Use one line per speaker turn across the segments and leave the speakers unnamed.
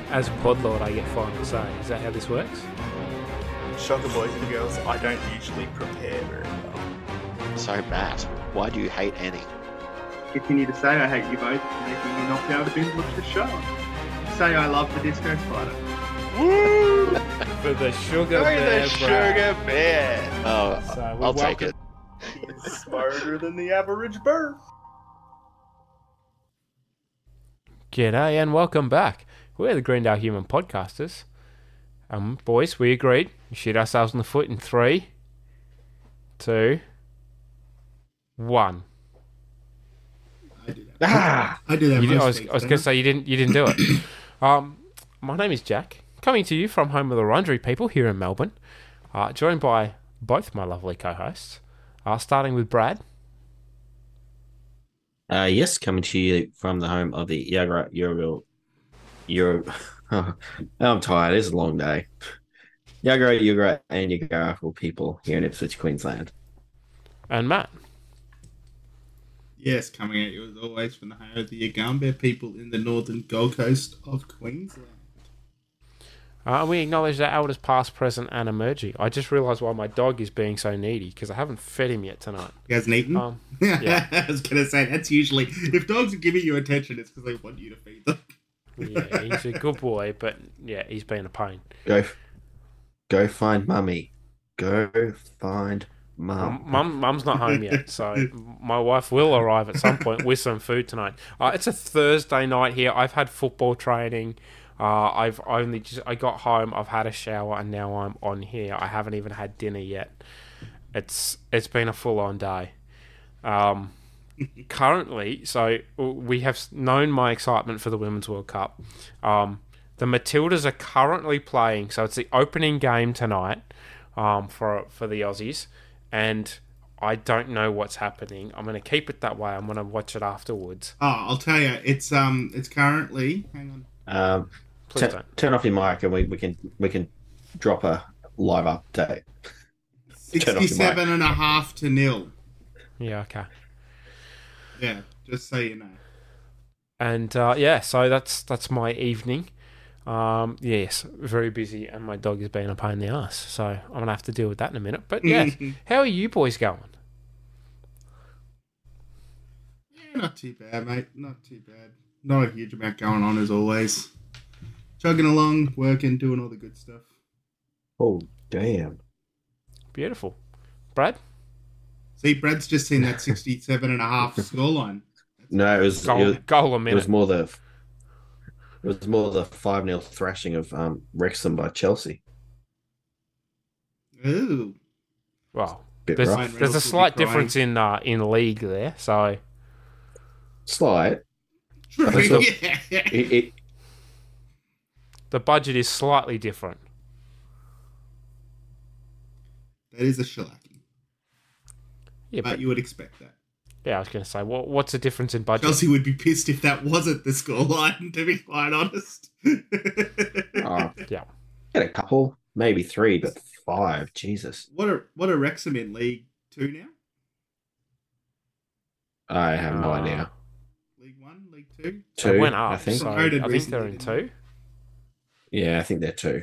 as pod lord, I get final say. Is that how this works?
Shocker, boys and girls, I don't usually prepare very well.
So, Matt, why do you hate Annie?
Continue to say I hate you both for making me not be able to binge watch the show. Say I love the Disco Spider.
Woo!
For the sugar
Go
bear,
the
Brad.
sugar bear! Oh,
So
I'll take it.
He's smarter than the average bird.
G'day and welcome back. We're the Greendale Human Podcasters. Boys, we agreed. We shoot ourselves in the foot in 3, 2, 1.
I do that.
Ah!
I do that.
I
most
was
weeks,
going
don't
to say you didn't do it. My name is Jack, coming to you from home of the Wurundjeri people here in Melbourne, joined by both my lovely co-hosts, starting with Brad.
Yes, coming to you from the home of the Yagra I'm tired. It's a long day. Yagra and Yagarafu people here in Ipswich, Queensland.
And Matt.
Yes, coming at you as always from the home of the Yagambeh people in the northern Gold Coast of Queensland.
We acknowledge that elders past, present, and emerging. I just realised why my dog is being so needy, because I haven't fed him yet tonight.
You guys eaten?
Yeah.
I was going to say, that's usually, if dogs are giving you attention, it's because they want you to feed them.
Yeah, he's a good boy, but yeah, he's been a pain.
Go find mummy. Go find mum.
Mum's not home yet, so my wife will arrive at some point with some food tonight. It's a Thursday night here. I've had football training. I got home. I've had a shower, and now I'm on here. I haven't even had dinner yet. It's been a full on day. Currently, so we have known my excitement for the Women's World Cup. The Matildas are currently playing, so it's the opening game tonight for the Aussies, and I don't know what's happening. I'm going to keep it that way. I'm going to watch it afterwards.
Oh, I'll tell you, it's currently, hang on.
Please don't.
Turn off your mic and we can drop a live update.
67.5-0.
Yeah, okay.
Yeah, just so you know.
And so that's my evening. Yes, very busy, and my dog is being a pain in the ass. So I'm gonna have to deal with that in a minute. But yeah, how are you boys going?
Yeah, not too bad, mate. Not too bad. Not a huge amount going on as always. Chugging along, working, doing all the good stuff.
Oh, damn.
Beautiful, Brad.
See, Brad's just seen that 67.5 scoreline.
No, it was
Goal a minute.
It was more the 5-0 thrashing of Wrexham by Chelsea.
Ooh.
Well,
Bit
there's
rough.
a slight difference in league there. So
Slight.
True.
So-
Yeah.
the budget is slightly different.
That is a shellacking.
Yeah,
But
but
you would expect that.
yeah, I was going to say, what's the difference in budget?
Chelsea would be pissed if that wasn't the scoreline, to be quite honest.
Oh,
Yeah.
get a couple, maybe 3, but 5. Jesus.
What are Wrexham in League 2 now?
I have no idea.
League 1? League 2?
2,
They went up,
I think.
so I
Promoted
think they're in
recently,
2.
Yeah, I think they're 2.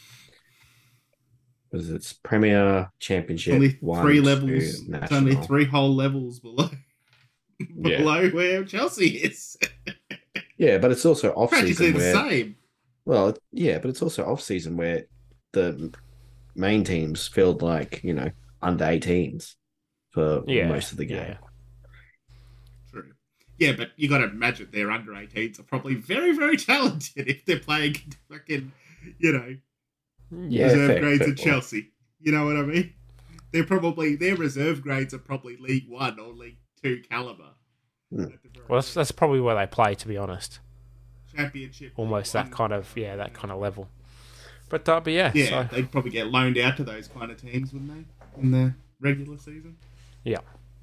Because it's Premier, Championship,
Only
1,
3
2,
levels. It's
National.
only 3 whole levels below where Chelsea is.
Yeah, but it's also off
Practically
season
the
where
same.
well, yeah, but it's also off season where the main teams filled under 18s for
Yeah,
most of the game.
yeah.
True. Yeah, but you got to imagine their under 18s are probably very, very talented if they're playing fucking,
Yeah,
reserve
fair,
grades
fair
at Chelsea. You know what I mean? Their reserve grades are probably League 1 or League 2 caliber.
Hmm.
At the very
Well, that's probably where they play, to be honest.
Championship.
Almost
League
that
1.
kind of level. But yeah,
Yeah,
so,
they'd probably get loaned out to those kind of teams, wouldn't they? In the regular season?
yeah.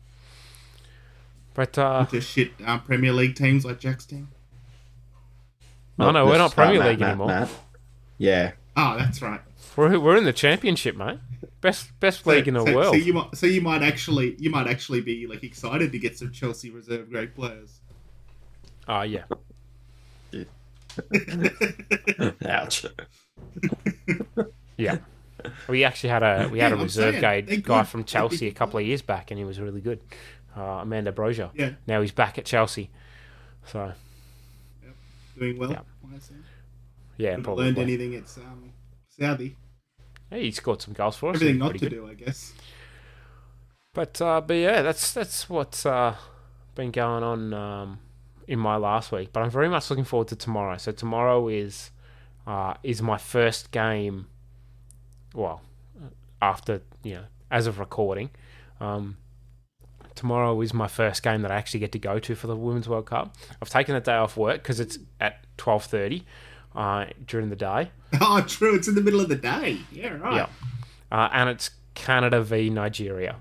But
To shit Premier League teams like Jack's team.
no, we're not Premier League
Matt,
anymore.
Matt. Yeah,
Oh, that's right.
We're in the Championship, mate. Best league in the world.
So you might actually be excited to get some Chelsea reserve grade players.
Oh yeah.
Ouch.
Yeah. We actually had a
I'm
reserve
saying,
guy
they're
guy
good.
from
They'd be
Chelsea a
good
couple of years back, and he was really good. Amanda Brozier.
Yeah.
Now he's back at Chelsea. So
Doing well.
Yeah.
I assume.
yeah,
Haven't
probably.
learned anything at Saudi.
Yeah, he scored some goals for us.
Everything
He was
not to
pretty good.
do, I guess.
But yeah, that's what's been going on in my last week. But I'm very much looking forward to tomorrow. So tomorrow is my first game. Well, after as of recording, tomorrow is my first game that I actually get to go to for the Women's World Cup. I've taken a day off work because it's at 12:30 during the day.
Oh, true. It's in the middle of the day. Yeah, right.
Yeah, and it's Canada v Nigeria.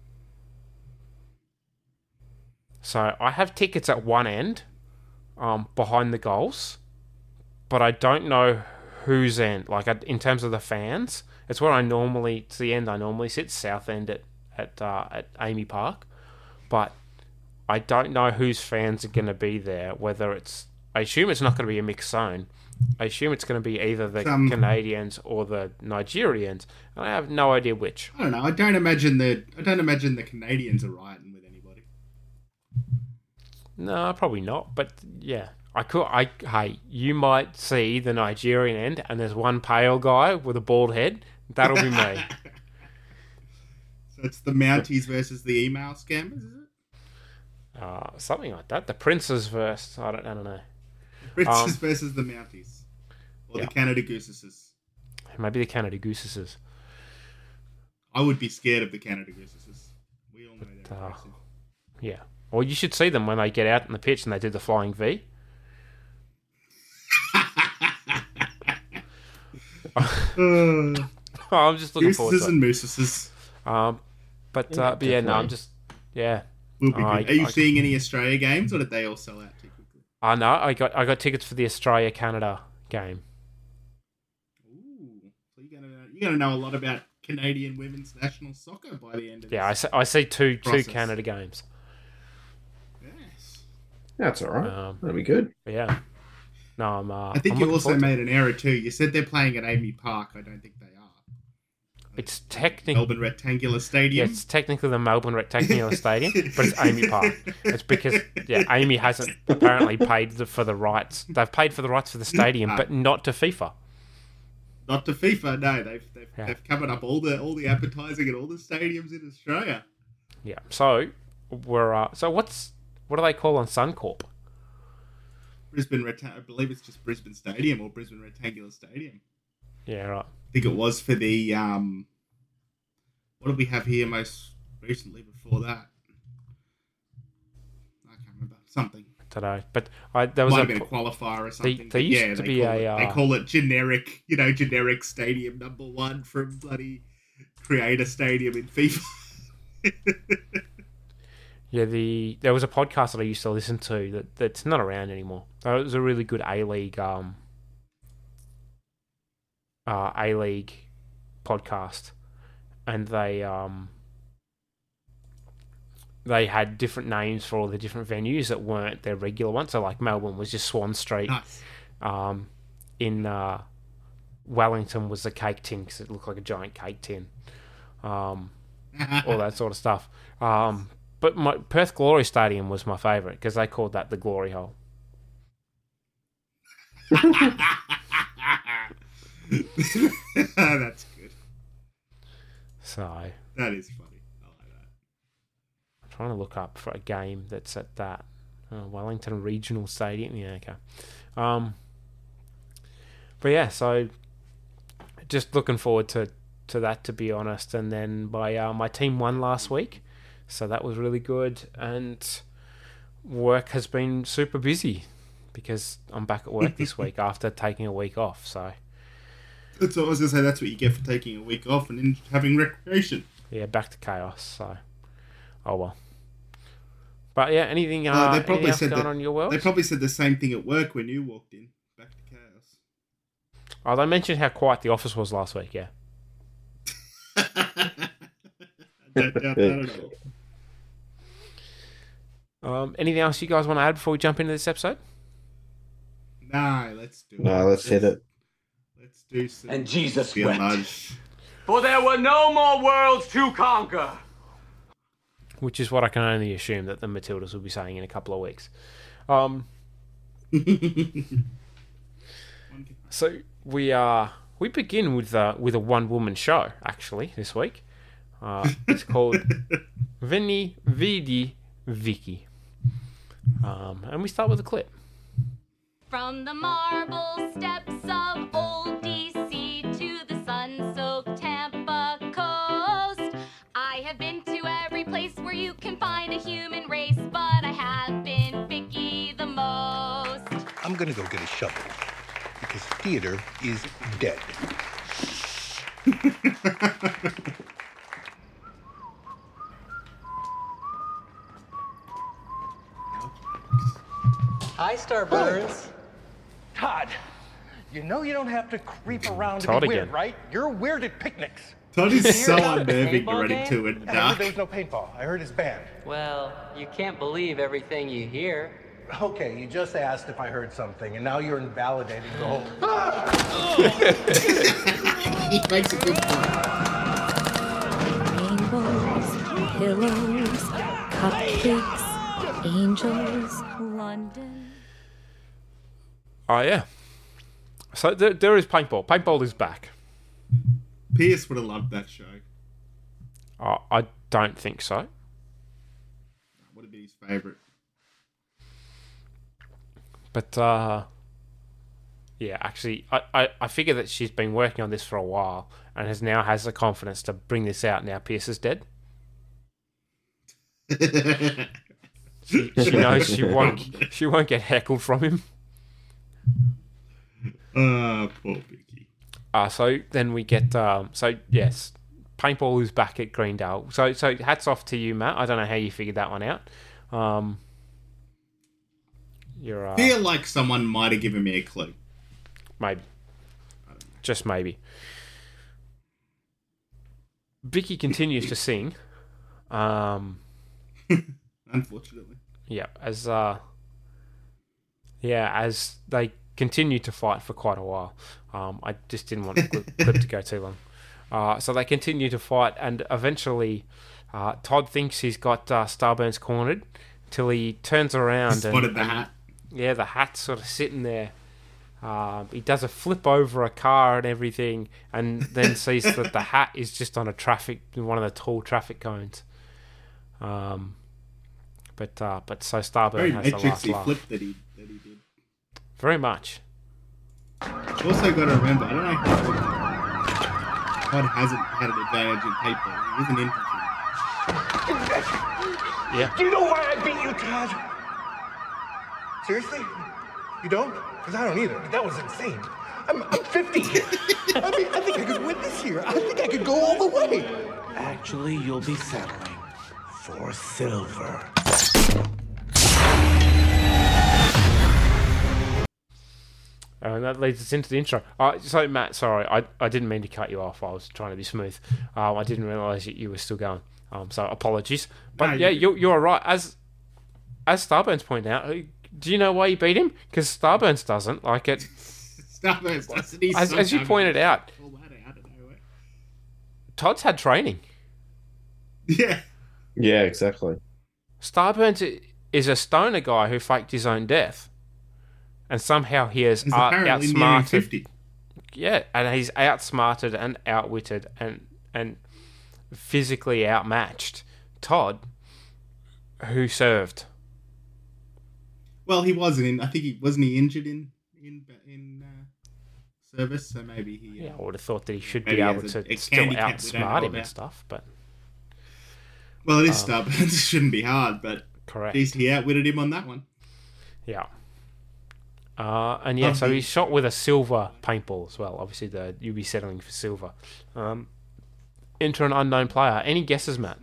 So I have tickets at one end, behind the goals, but I don't know whose end. Like in terms of the fans, it's where it's the end I normally sit, south end at Amy Park, but I don't know whose fans are going to be there. I assume it's not going to be a mixed zone. I assume it's going to be either the Canadians or the Nigerians, and I have no idea which.
I don't know. I don't imagine the Canadians are rioting with anybody.
No, probably not. But yeah, hey, you might see the Nigerian end, and there's one pale guy with a bald head. That'll be me.
So it's the Mounties versus the email scammers, is it?
Something like that. The Princes versus I don't know.
Princes versus the Mounties, or
yeah.
the Canada Gooses.
Maybe the Canada Gooses.
I would be scared of the Canada Gooses. We all know they're aggressive.
Yeah. Well, you should see them when they get out in the pitch and they do the flying V. I'm just looking forward to
Gooses
it.
and Mooses.
But yeah, no, I'm just yeah.
Will be good. Are you seeing any Australia games, or did they all sell out too quickly?
No, I got tickets for the Australia Canada game.
Ooh, so you're gonna know a lot about Canadian women's national soccer by the end of
Yeah,
this.
I see two
process.
Canada games.
Yes.
That's all right. That'll be good.
But yeah. No, I'm.
I think
I'm
you
looking
also
forward to it.
made an error too. You said they're playing at Amy Park. I don't think they are.
It's technically
Melbourne Rectangular Stadium.
it's technically the Melbourne Rectangular Stadium, but it's Amy Park. It's because Amy hasn't apparently paid for the rights. They've paid for the rights for the stadium, but not to FIFA.
Not to FIFA. No, they've covered up all the advertising at all the stadiums in Australia.
Yeah. So we're what do they call on Suncorp?
I believe it's just Brisbane Stadium or Brisbane Rectangular Stadium.
Yeah, right.
I think it was for the what did we have here most recently before that? I can't remember. Something.
Today, but there was
Might have been a qualifier or something.
They used to be
they call it generic, generic stadium number 1 from bloody Creator Stadium in FIFA.
Yeah, there was a podcast that I used to listen to that's not around anymore. It was a really good A-League podcast, and they had different names for all the different venues that weren't their regular ones. So like Melbourne was just Swan Street.
Nice.
In Wellington was the Cake Tin because it looked like a giant cake tin. All that sort of stuff. But my Perth Glory Stadium was my favourite because they called that the Glory Hole.
That's good.
So
That is funny. I like that.
I'm trying to look up for a game that's at that Wellington Regional Stadium. Yeah, okay. But yeah, so just looking forward to that, to be honest. And then my team won last week, so that was really good. And work has been super busy because I'm back at work this week after taking a week off. So
That's what I was going to say. That's what you get for taking a week off and then having recreation.
yeah, back to chaos. So oh well. But yeah, anything
They
anything
probably
else
said
going
that.
on in your world?
They probably said the same thing at work when you walked in. Back to chaos.
Oh, they mentioned how quiet the office was last week. Yeah.
I don't doubt that at all.
Anything else you guys want to add before we jump into this episode?
No, let's do it.
No, let's hit it.
Let's do some.
And Jesus
Feel
wept.
nudge.
For there were no more worlds to conquer.
Which is what I can only assume that the Matildas will be saying in a couple of weeks. So we begin with a one-woman show, actually, this week. It's called Veni Vidi Vicky. And we start with a clip.
From the marble steps of old DC to the sun-soaked Tampa coast, I have been to every place where you can find a human race, but I have been Vicky the most.
I'm gonna go get a shovel because theater is dead.
Hi, Starburns.
Todd, you know you don't have to creep around
Todd
to be weird,
again.
right? You're weird at picnics.
Todd is so
Paintball
unnerving already
game?
to it.
I heard
Dark.
there was no paintball. I heard it's banned.
Well, you can't believe everything you hear.
Okay, you just asked if I heard something, and now you're invalidating the whole.
He makes a good point.
Rainbows, pillows, cupcakes, angels, London.
Oh, yeah. So there is paintball. Paintball is back.
Pierce would have loved that show.
I don't think so.
That would have been his favourite.
But, yeah, actually, I figure that she's been working on this for a while and has the confidence to bring this out now Pierce is dead. She knows she won't get heckled from him.
Poor Vicky.
So then we get yes, paintball is back at Greendale. So hats off to you, Matt. I don't know how you figured that one out. You're
Feel like someone might have given me a clue.
maybe, just maybe. Vicky continues to sing.
Unfortunately.
Yeah, as they continue to fight for quite a while. I just didn't want the clip to go too long. So they continue to fight, and eventually Todd thinks he's got Starburns cornered till he turns around
Spotted the hat.
Yeah, the hat's sort of sitting there. He does a flip over a car and everything, and then sees that the hat is just on one of the tall traffic cones. But so Starburn
Very
has the last
matrixy
laugh.
flip that he did.
Very much.
Also got to remember, I don't know how Todd hasn't had an advantage in paper. He isn't infantry.
Yeah.
Do you know why I beat you, Todd? Seriously? You don't? Because I don't either. That was insane. I'm 50 here. I think I could win this year. I think I could go all the way.
Actually, you'll be settling for silver.
And that leads us into the intro. So, Matt, sorry, I didn't mean to cut you off. I was trying to be smooth. I didn't realise that you were still going. So, apologies. But,
No,
yeah, you're right. As Starburns pointed out, do you know why he beat him? Because Starburns doesn't. Like it.
Starburns doesn't. He
As you
somehow
pointed out,
pull that out of nowhere.
Todd's had training.
Yeah.
Yeah, exactly.
Starburns is a stoner guy who faked his own death. And somehow he has
He's apparently nearing
outsmarted.
50.
Yeah, and he's outsmarted and outwitted and physically outmatched Todd, who served.
Well, he wasn't in. I think he wasn't he injured in service, so maybe he.
Yeah, I would have thought that he should
maybe
be
he
able
has
to
a
still
handicap we don't know
outsmart him and
about.
stuff, but
Well, it is Starburns. It shouldn't be hard, but
correct.
at least he outwitted him on that one.
Yeah. And yeah, so he's shot with a silver paintball as well. Obviously, you'll be settling for silver. Enter an unknown player. Any guesses, Matt?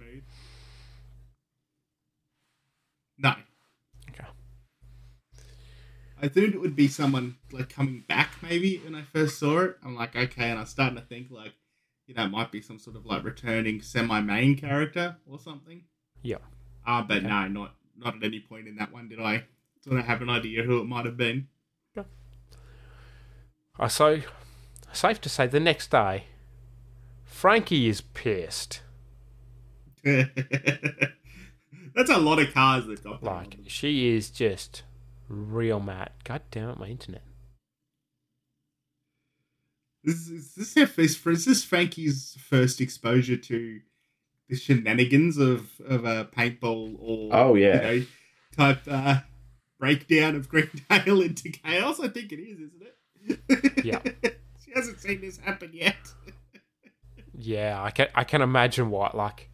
No.
Okay.
I thought it would be someone like coming back maybe when I first saw it. I'm like, okay, and I was starting to think like, it might be some sort of like returning semi-main character or something.
Yeah.
But no, not at any point in that one did I sort of have an idea who it might have been.
So, safe to say, the next day, Frankie is pissed.
That's a lot of cars that got
Like, she is just real mad. God damn it, my internet.
Is this Frankie's first exposure to the shenanigans of paintball or type breakdown of Greendale into chaos? I think it is, isn't it?
Yeah.
She hasn't seen this happen yet.
Yeah, I can imagine what, like...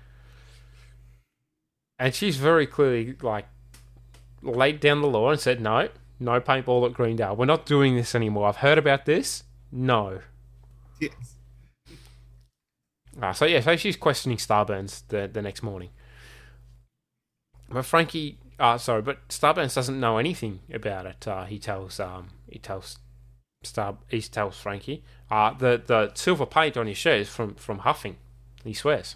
And she's very clearly, like, laid down the law and said, no paintball at Greendale. We're not doing this anymore. I've heard about this. No.
Yes.
So she's questioning Starburns the next morning. But Starburns doesn't know anything about it. He tells Frankie, the silver paint on his shirt is from huffing. He swears.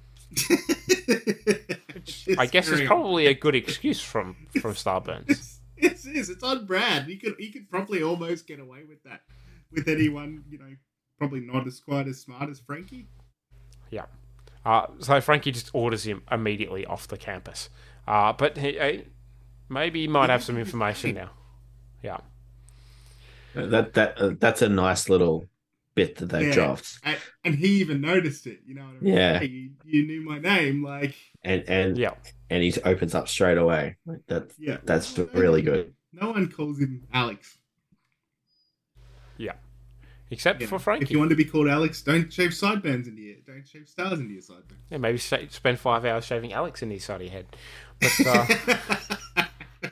Which I guess is probably a good excuse from Starburns.
It is. It's on brand. He could probably almost get away with that with anyone, probably not quite as smart as Frankie.
Yeah. So Frankie just orders him immediately off the campus. But maybe he might have some information now. Yeah.
That's a nice little bit that they've dropped.
And he even noticed it, you know what I mean?
Yeah.
Hey, you knew my name, like...
And he opens up straight away. Like that's really good.
No one calls him Alex.
Yeah. Except for Frankie.
If you want to be called Alex, don't shave sideburns into your... Don't shave stars into your sideburns.
Yeah, maybe spend 5 hours shaving Alex in his side of your head. But,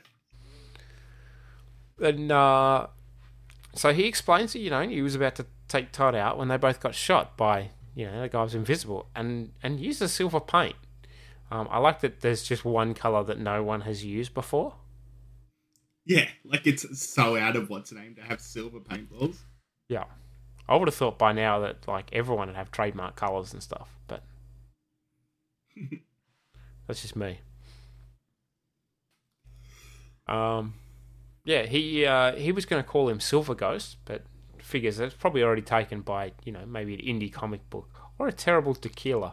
so he explains that, he was about to take Todd out when they both got shot by, the guy was invisible and used the silver paint. I like that there's just one colour that no one has used before.
Yeah, like it's so out of what's name to have silver paintballs.
Yeah. I would have thought by now that like everyone would have trademark colours and stuff, but that's just me. Yeah, he was going to call him Silver Ghost, but figures that's probably already taken by, maybe an indie comic book or a terrible tequila.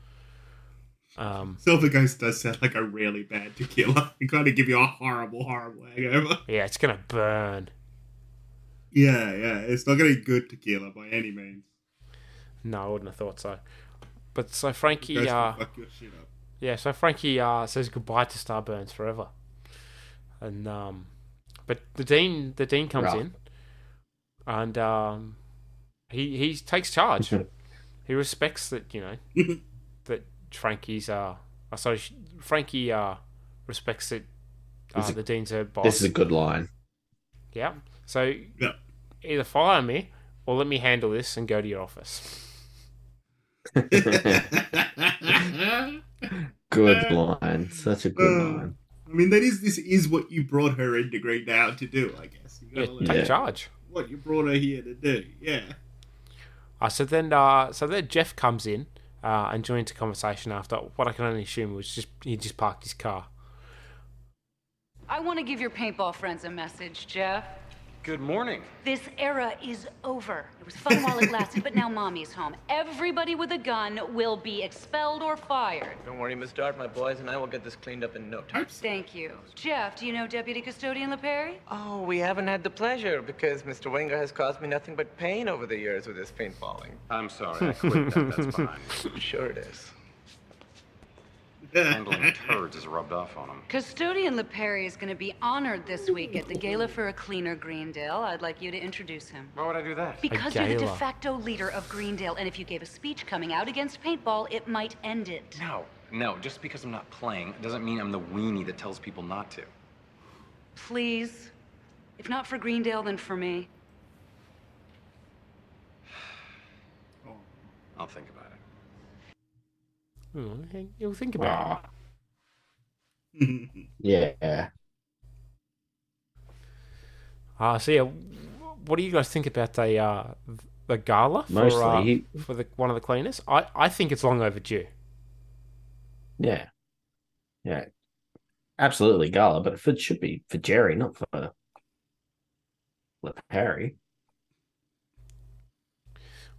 Silver Ghost does sound like a really bad tequila. It kind of give you a horrible, horrible hangover.
Yeah, it's going to burn.
Yeah, it's not going to be good tequila by any means.
No, I wouldn't have thought so. But so Frankie,
fuck your shit up.
Yeah, so Frankie says goodbye to Starburns forever, and but the dean comes in, and he takes charge. He respects that that Frankie's Frankie respects that the dean's her boss.
This is a good line.
Yeah. So either fire me or let me handle this and go to your office.
Good line. Such a good line.
I mean, this is what you brought her into Greendale to do, I guess. You gotta
take charge.
What you brought her here to do, yeah.
So then Jeff comes in and joins the conversation after what I can only assume was he just parked his car.
I want to give your paintball friends a message, Jeff.
Good morning.
This era is over. It was fun while it lasted, but now Mommy's home. Everybody with a gun will be expelled or fired.
Don't worry, Miss Dart. My boys and I will get this cleaned up in no time.
Thank you. Jeff, do you know Deputy Custodian LePerry?
Oh, we haven't had the pleasure because Mr. Wenger has caused me nothing but pain over the years with his paintballing.
I'm sorry, I quit that. That's fine.
Sure it is.
Handling turds is rubbed off on him.
Custodian LePerry is going to be honored this week at the Gala for a Cleaner Greendale. I'd like you to introduce him.
Why would I do that?
Because you're the de facto leader of Greendale, and if you gave a speech coming out against paintball, it might end it.
No, just because I'm not playing doesn't mean I'm the weenie that tells people not to.
Please. If not for Greendale, then for me.
I'll think about it.
You'll think about
it. Yeah.
So yeah, what do you guys think about the gala
Mostly,
for one of the cleaners? I think it's long overdue.
Yeah, absolutely gala, but it should be for Jerry, not for LePerry.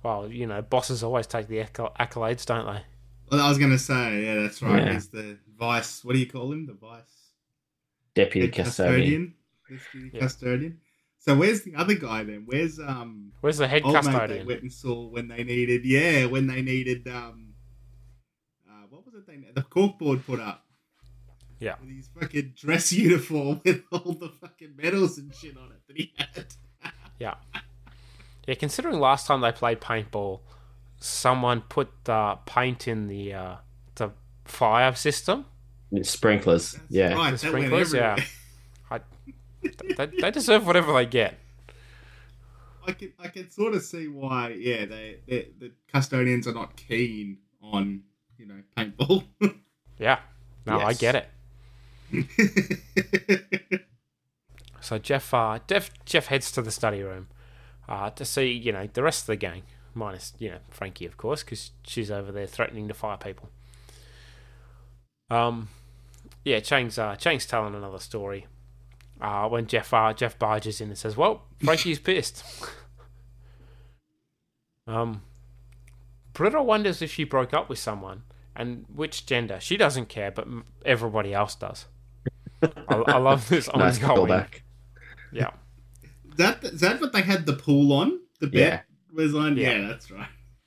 Well, bosses always take the accolades, don't they?
Well, I was going to say, yeah, that's right.
Yeah.
He's the vice. What do you call him? The vice
Deputy custodian.
Deputy custodian. So where's the other guy then? Where's
the head
old mate
custodian?
they went and saw when they needed what was it the corkboard put up?
Yeah.
With his fucking dress uniform with all the fucking medals and shit on it that he had.
Yeah. Yeah, considering last time they played paintball, someone put paint in the fire system.
Sprinklers, yeah.
Right,
The sprinklers, yeah. They deserve whatever they get.
I can sort of see why, yeah, the custodians are not keen on, paintball.
Yeah. No, I
Yes.
get it. So Jeff heads to the study room to see, the rest of the gang, minus, Frankie, of course, because she's over there threatening to fire people. Yeah, Chang's telling another story. When Jeff barges in and says, "Well, Frankie's pissed." Britta wonders if she broke up with someone and which gender. She doesn't care, but everybody else does. I love this
Nice
ongoing.
callback.
Yeah.
Is that what they had the pool on? The bet was on? Yeah, that's right.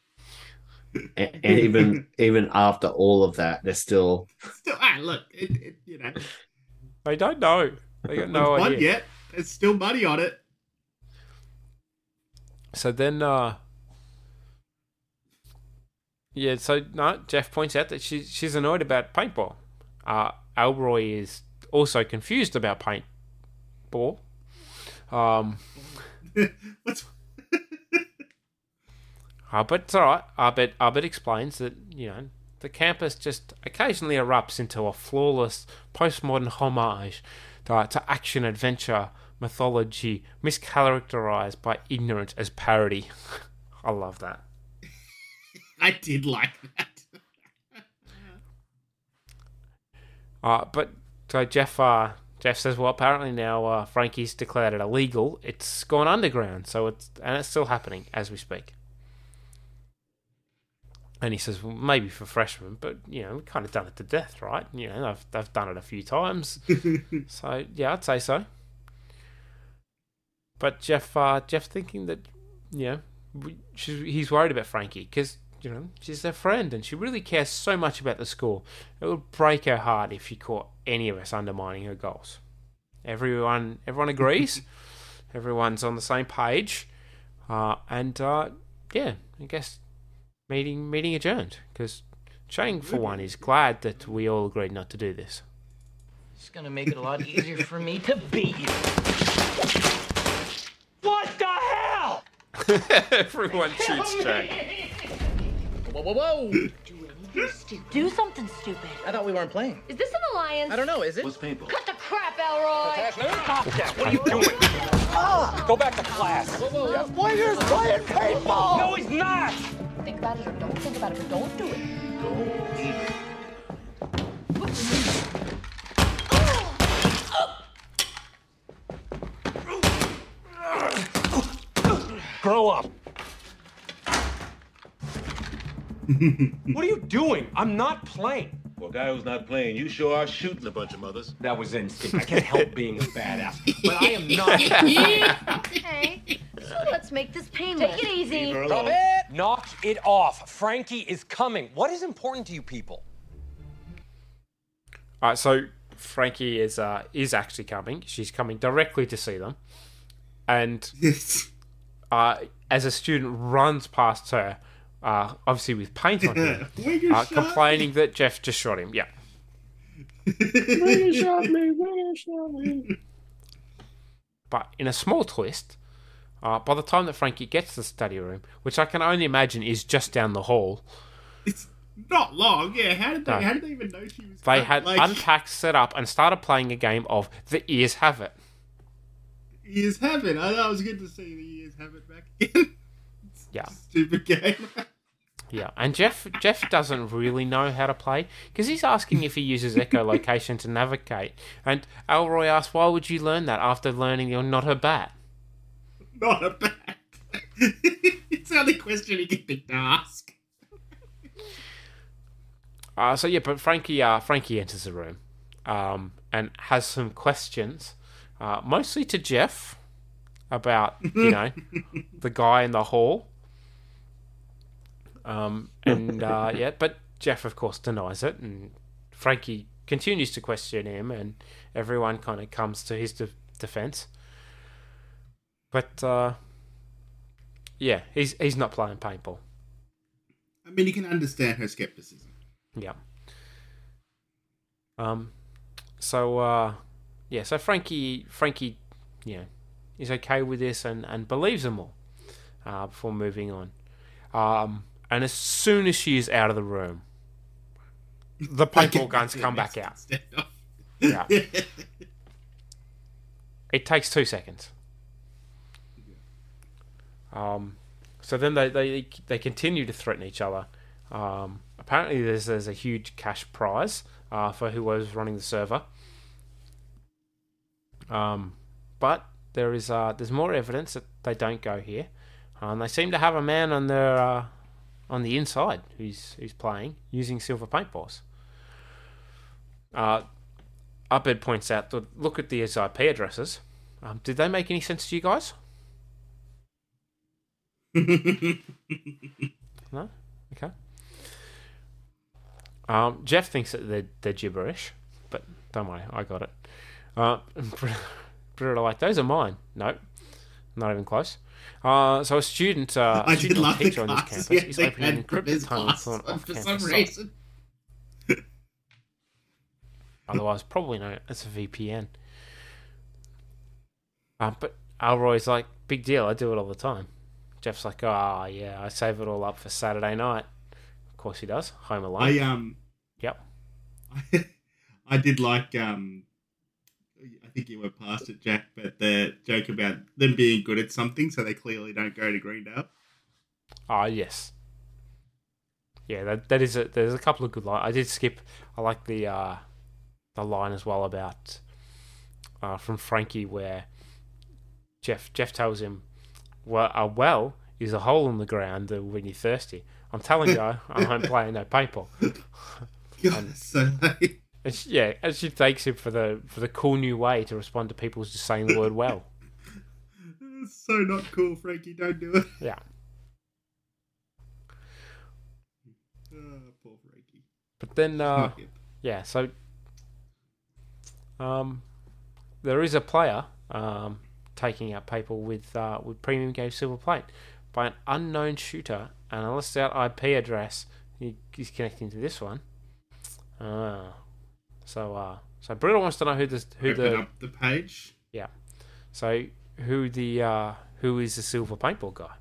And even after all of that, they're still
Look,
They don't know. They got no
it's mud
idea.
yet. It's still muddy on it.
So then, Jeff points out that she's annoyed about paintball. Elroy is also confused about paintball. But it's alright. Arbit explains that, the campus just occasionally erupts into a flawless postmodern homage to action-adventure mythology mischaracterized by ignorance as parody. I love that.
I did like that.
So Jeff says, well, apparently now Frankie's declared it illegal. It's gone underground, it's still happening as we speak. And he says, well, maybe for freshmen, but we've kind of done it to death, right? They've done it a few times, so yeah, I'd say so. But Jeff thinking that he's worried about Frankie because she's their friend and she really cares so much about the school. It would break her heart if she caught any of us undermining her goals. Everyone agrees. Everyone's on the same page, I guess meeting adjourned because Chang, for one, is glad that we all agreed not to do this.
It's gonna make it a lot easier for me to beat you. What the hell?
Everyone cheats Chang.
Whoa.
Do something stupid.
I thought we weren't playing.
Is this an alliance?
I don't know, is it?
What's paintball?
Cut the crap, Elroy!
Stop that. What are you doing? Go back to class.
Whoa. Winger's playing paintball!
No, he's not.
Think about it or don't think about it, but don't do it.
Grow up. What are you doing? I'm not playing.
For a guy who's not playing, you sure are shooting a bunch of mothers.
That was instinct. I can't help being a badass, but I am not.
Okay, so let's make this painless. Take it easy.
Stop it! Knock it off. Frankie is coming. What is important to you people?
All right, so Frankie is actually coming. She's coming directly to see them, and as a student runs past her, obviously with paint on him, complaining that Jeff just shot him. Yeah.
Winger shot me.
But in a small twist, by the time that Frankie gets to the study room, which I can only imagine is just down the hall,
It's not long. Yeah, how did they even know she was?
they had unpacked, set up, and started playing a game of The Ears Have It.
Ears have it. I thought it was good to see the ears have it back again.
Yeah.
Stupid game.
Yeah, and Jeff doesn't really know how to play because he's asking if he uses echolocation to navigate. And Elroy asks, "Why would you learn that after learning you're not a bat?"
Not a bat. It's the only question he can think to ask.
But Frankie enters the room, and has some questions, mostly to Jeff about the guy in the hall. But Jeff of course denies it, and Frankie continues to question him, and everyone kind of comes to his defense. But he's not playing paintball.
I mean, you can understand her skepticism.
Yeah. So Frankie, is okay with this and believes them all, before moving on. And as soon as she is out of the room, the paintball guns come back out. Yeah. It takes 2 seconds. So then they continue to threaten each other. Apparently there's a huge cash prize for whoever's running the server. But there's more evidence that they don't go here. And they seem to have a man on their on the inside who's playing using silver paintballs. Upped points out that look at these IP addresses. Did they make any sense to you guys? No? Okay. Jeff thinks that they're gibberish, but don't worry, I got it. Britta like, those are mine. Nope, not even close. So a student, teacher on this campus is opening an encrypted tunnel for an off-campus site. Otherwise probably known as a VPN. But Alroy's like, big deal, I do it all the time. Jeff's like, yeah, I save it all up for Saturday night. Of course he does. Home Alone. Yep.
I did like, I think you went past it, Jack, but the joke about them being good at something, so they clearly don't go to Greendale.
Yes. Yeah, there's a couple of good lines. I did skip. I like the line as well about from Frankie where Jeff tells him, well, a well is a hole in the ground when you're thirsty. I'm telling you, I'm playing no paintball.
God, so late.
And she takes him for the cool new way to respond to people just saying the word well.
It's so not cool, Frankie. Don't do it.
Yeah.
Poor Frankie.
But then, so there is a player taking out people with premium game silver plate by an unknown shooter, and unless that IP address he's connecting to this one. So Britta wants to know
Open up the page.
Yeah. So who is the silver paintball guy?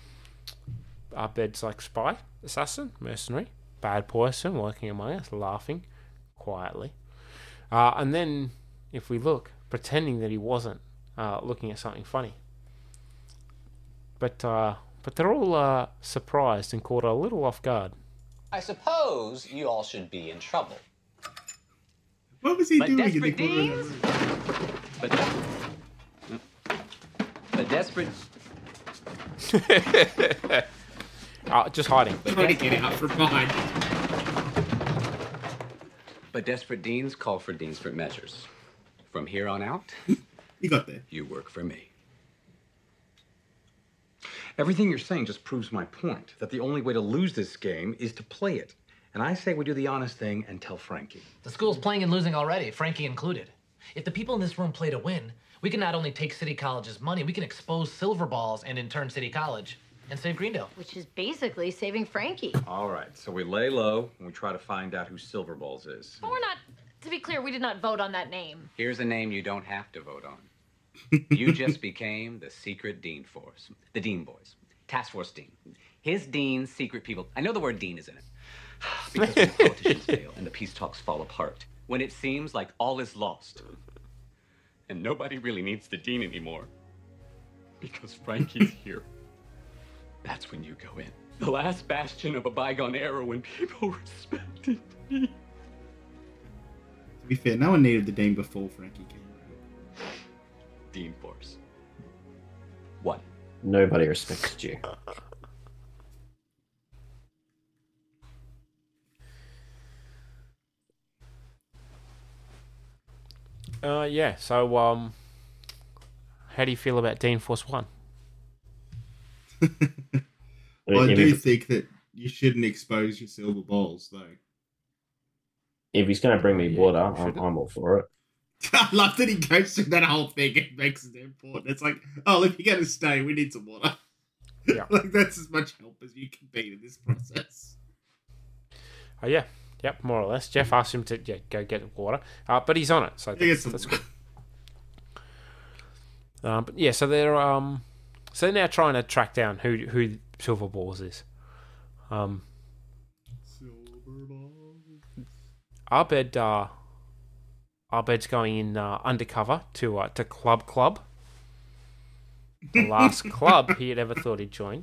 Bed's like spy, assassin, mercenary, bad person working among us, laughing quietly. And then if we look, pretending that he wasn't looking at something funny. But they're all surprised and caught a little off guard.
I suppose you all should be in trouble.
What was he doing?
Desperate Deans? But desperate.
Just hiding.
Trying to get out from behind.
But desperate deans call for deansford measures. From here on out,
you got there.
You work for me. Everything you're saying just proves my point, that the only way to lose this game is to play it. And I say we do the honest thing and tell Frankie.
The school's playing and losing already, Frankie included. If the people in this room play to win, we can not only take City College's money, we can expose Silver Balls and in turn City College and save Greendale.
Which is basically saving Frankie.
All right, so we lay low and we try to find out who Silver Balls is.
But we're not, to be clear, we did not vote on that name.
Here's a name you don't have to vote on. You just became the secret Dean Force. The Dean Boys. Task Force Dean. His deans, secret people. I know the word Dean is in it. Because when the politicians fail and the peace talks fall apart. When it seems like all is lost. And nobody really needs the Dean anymore. Because Frankie's here. That's when you go in. The last bastion of a bygone era when people respected me.
To be fair, no one needed the Dean before Frankie came.
Dean Force. What?
Nobody respected you.
Yeah. So, how do you feel about Dean Force 1?
Well, I do think that you shouldn't expose your silver balls, though.
If he's going to bring me water, I'm all for it.
I love that he goes through that whole thing and makes it important. It's like, oh, if you're going to stay, we need some water.
Yeah.
Like, that's as much help as you can be in this process.
Yeah. Yep, more or less. Jeff asked him to go get water, but he's on it, so that's good. But yeah, so they're now trying to track down who Silver Balls is.
Silver Balls.
Arbed's going in undercover to Club, the last club he had ever thought he'd join.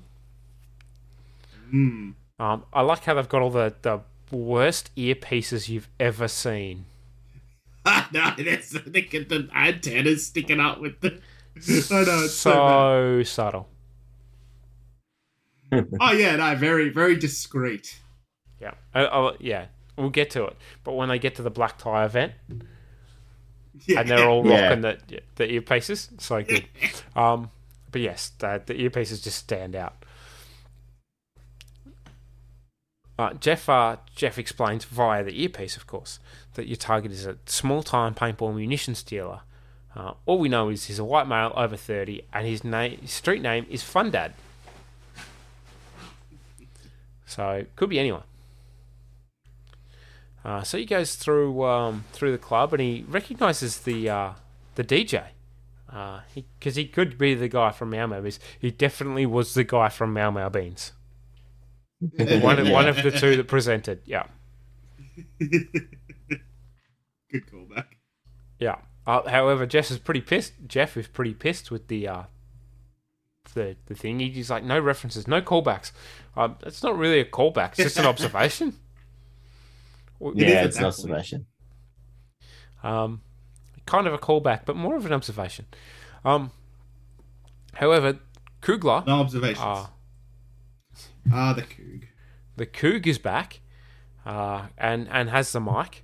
I like how they've got all the worst earpieces you've ever seen.
No, that's the antennas sticking out with the. I know, it's
so subtle.
Oh yeah, no, very, very discreet.
Yeah, yeah, we'll get to it. But when they get to the black tie event, and they're all rocking the earpieces, so good. But yes, the earpieces just stand out. Jeff explains via the earpiece, of course, that your target is a small-time paintball munitions dealer. All we know is he's a white male over 30, and his street name is Fun Dad. So could be anyone. So he goes through the club, and he recognises the DJ, because he could be the guy from Meow Meow Beans. He definitely was the guy from Meow Meow Beans. One of the two that presented, yeah.
Good callback.
Yeah. However, Jeff is pretty pissed. Jeff is pretty pissed with the thing. He's like, no references, no callbacks. It's not really a callback. It's just an observation.
Yeah, it's an observation.
Kind of a callback, but more of an observation. However, Kugler.
No observations. The Coog.
The Coog is back, and has the mic.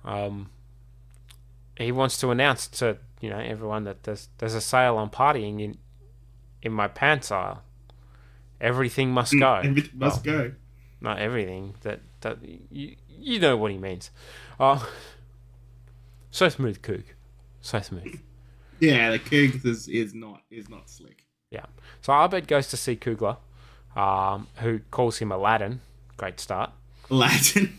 He wants to announce to everyone that there's a sale on partying in my pants aisle. Everything must go.
Everything must go.
Not everything. That you know what he means. So smooth, Coog. So smooth.
Yeah, the Coog is not slick.
Yeah. So Arbed goes to see Kugler, who calls him Aladdin. Great start.
Aladdin.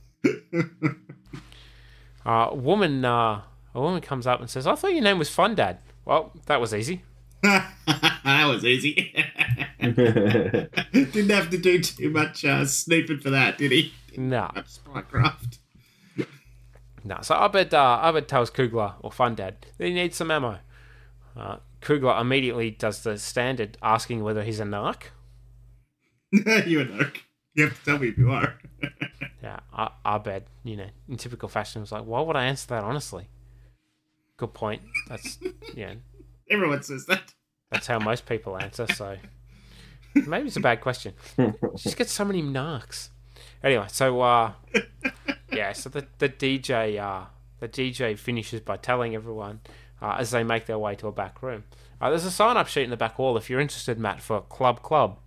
A woman comes up and says, "I thought your name was Fun Dad." Well, that was easy.
That was easy. Didn't have to do too much snooping for that, did he?
No.
Spycraft.
No. So Arbed tells Kugler, or Fun Dad, that he needs some ammo. Kugler immediately does the standard, asking whether he's a narc.
You're a narc. You have to tell me if you are.
Yeah, Arbed, in typical fashion, was like, why would I answer that honestly? Good point. That's,
Everyone says that.
That's how most people answer, so maybe it's a bad question. Just get so many narcs. Anyway, so, so the DJ finishes by telling everyone, as they make their way to a back room. There's a sign-up sheet in the back wall if you're interested, Matt, for Club.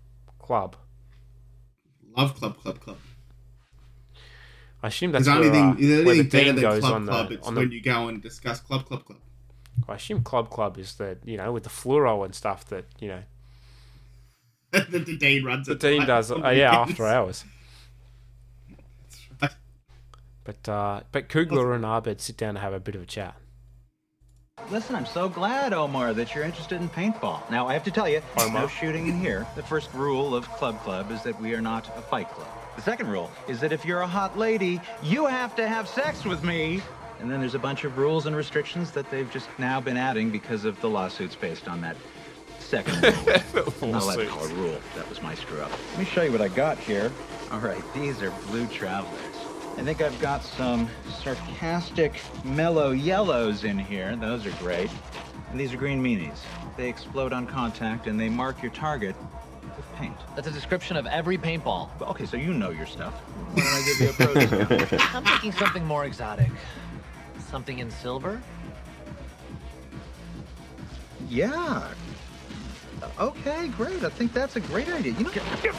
Love Club.
I assume that's
where
the Dean goes
Club. It's when you go and discuss Club.
I assume Club is the, with the fluoro and stuff that,
that the Dean runs
it. The Dean does, after hours.
That's right.
But Kugler and Arbed sit down to have a bit of a chat.
Listen, I'm so glad, Omar, that you're interested in paintball. Now, I have to tell you, no shooting in here. The first rule of Club is that we are not a fight club. The second rule is that if you're a hot lady, you have to have sex with me. And then there's a bunch of rules and restrictions that they've just now been adding because of the lawsuits based on that second rule. I'm not allowed to call a rule. That was my screw up. Let me show you what I got here. All right, these are Blue Travelers. I think I've got some sarcastic mellow yellows in here. Those are great. And these are green meanies. They explode on contact and they mark your target with paint.
That's a description of every paintball.
Okay, so you know your stuff. Why don't I give you a pro discount?
I'm thinking something more exotic. Something in silver?
Yeah. Okay, great. I think that's a great idea. You know.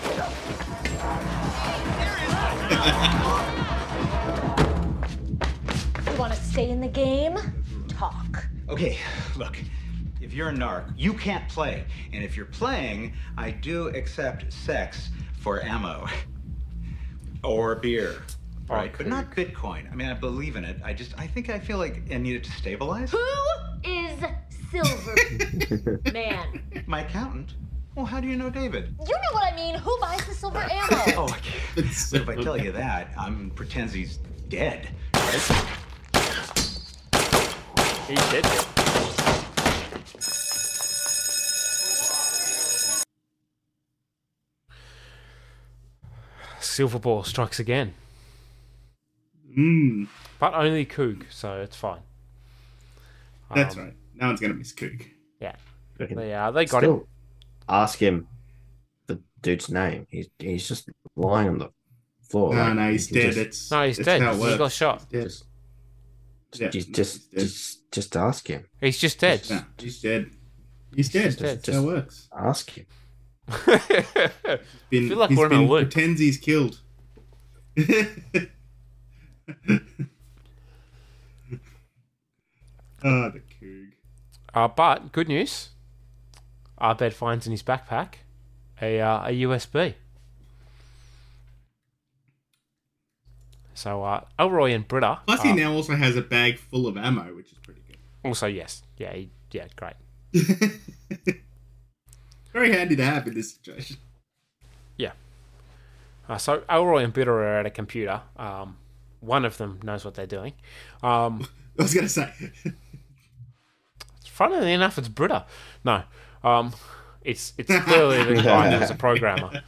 You want to stay in the game? Talk.
Okay, look. If you're a narc, you can't play. And if you're playing, I do accept sex for ammo. Or beer. Right? But not Bitcoin. I mean, I believe in it. I think I feel like I need it to stabilize.
Who is Silver Man?
My accountant. Well, how do you know David?
You know what I mean. Who buys the silver ammo?
Oh, I can't. But if I tell you that, pretends he's dead. Right?
He's dead. Silverball strikes again. But only Coog, so it's fine.
That's right. No one's going to miss Coog.
Yeah. They got him.
Ask him the dude's name. He's just lying on the floor.
No, he's dead.
He's dead. He got shot.
Just ask him.
He's just dead.
No, he's dead. He's dead. That's how it works.
Ask him.
I feel like we're in a loop.
Pretends he's killed. The Coog.
But good news. Abed finds in his backpack a USB. So Elroy and Britta.
Plus, he now also has a bag full of ammo, which is pretty good.
Also, yes, yeah, great.
Very handy to have in this situation.
Yeah. So Elroy and Britta are at a computer. One of them knows what they're doing.
I was going to say.
Funnily enough, it's Britta. No. It's clearly the guy that was a programmer.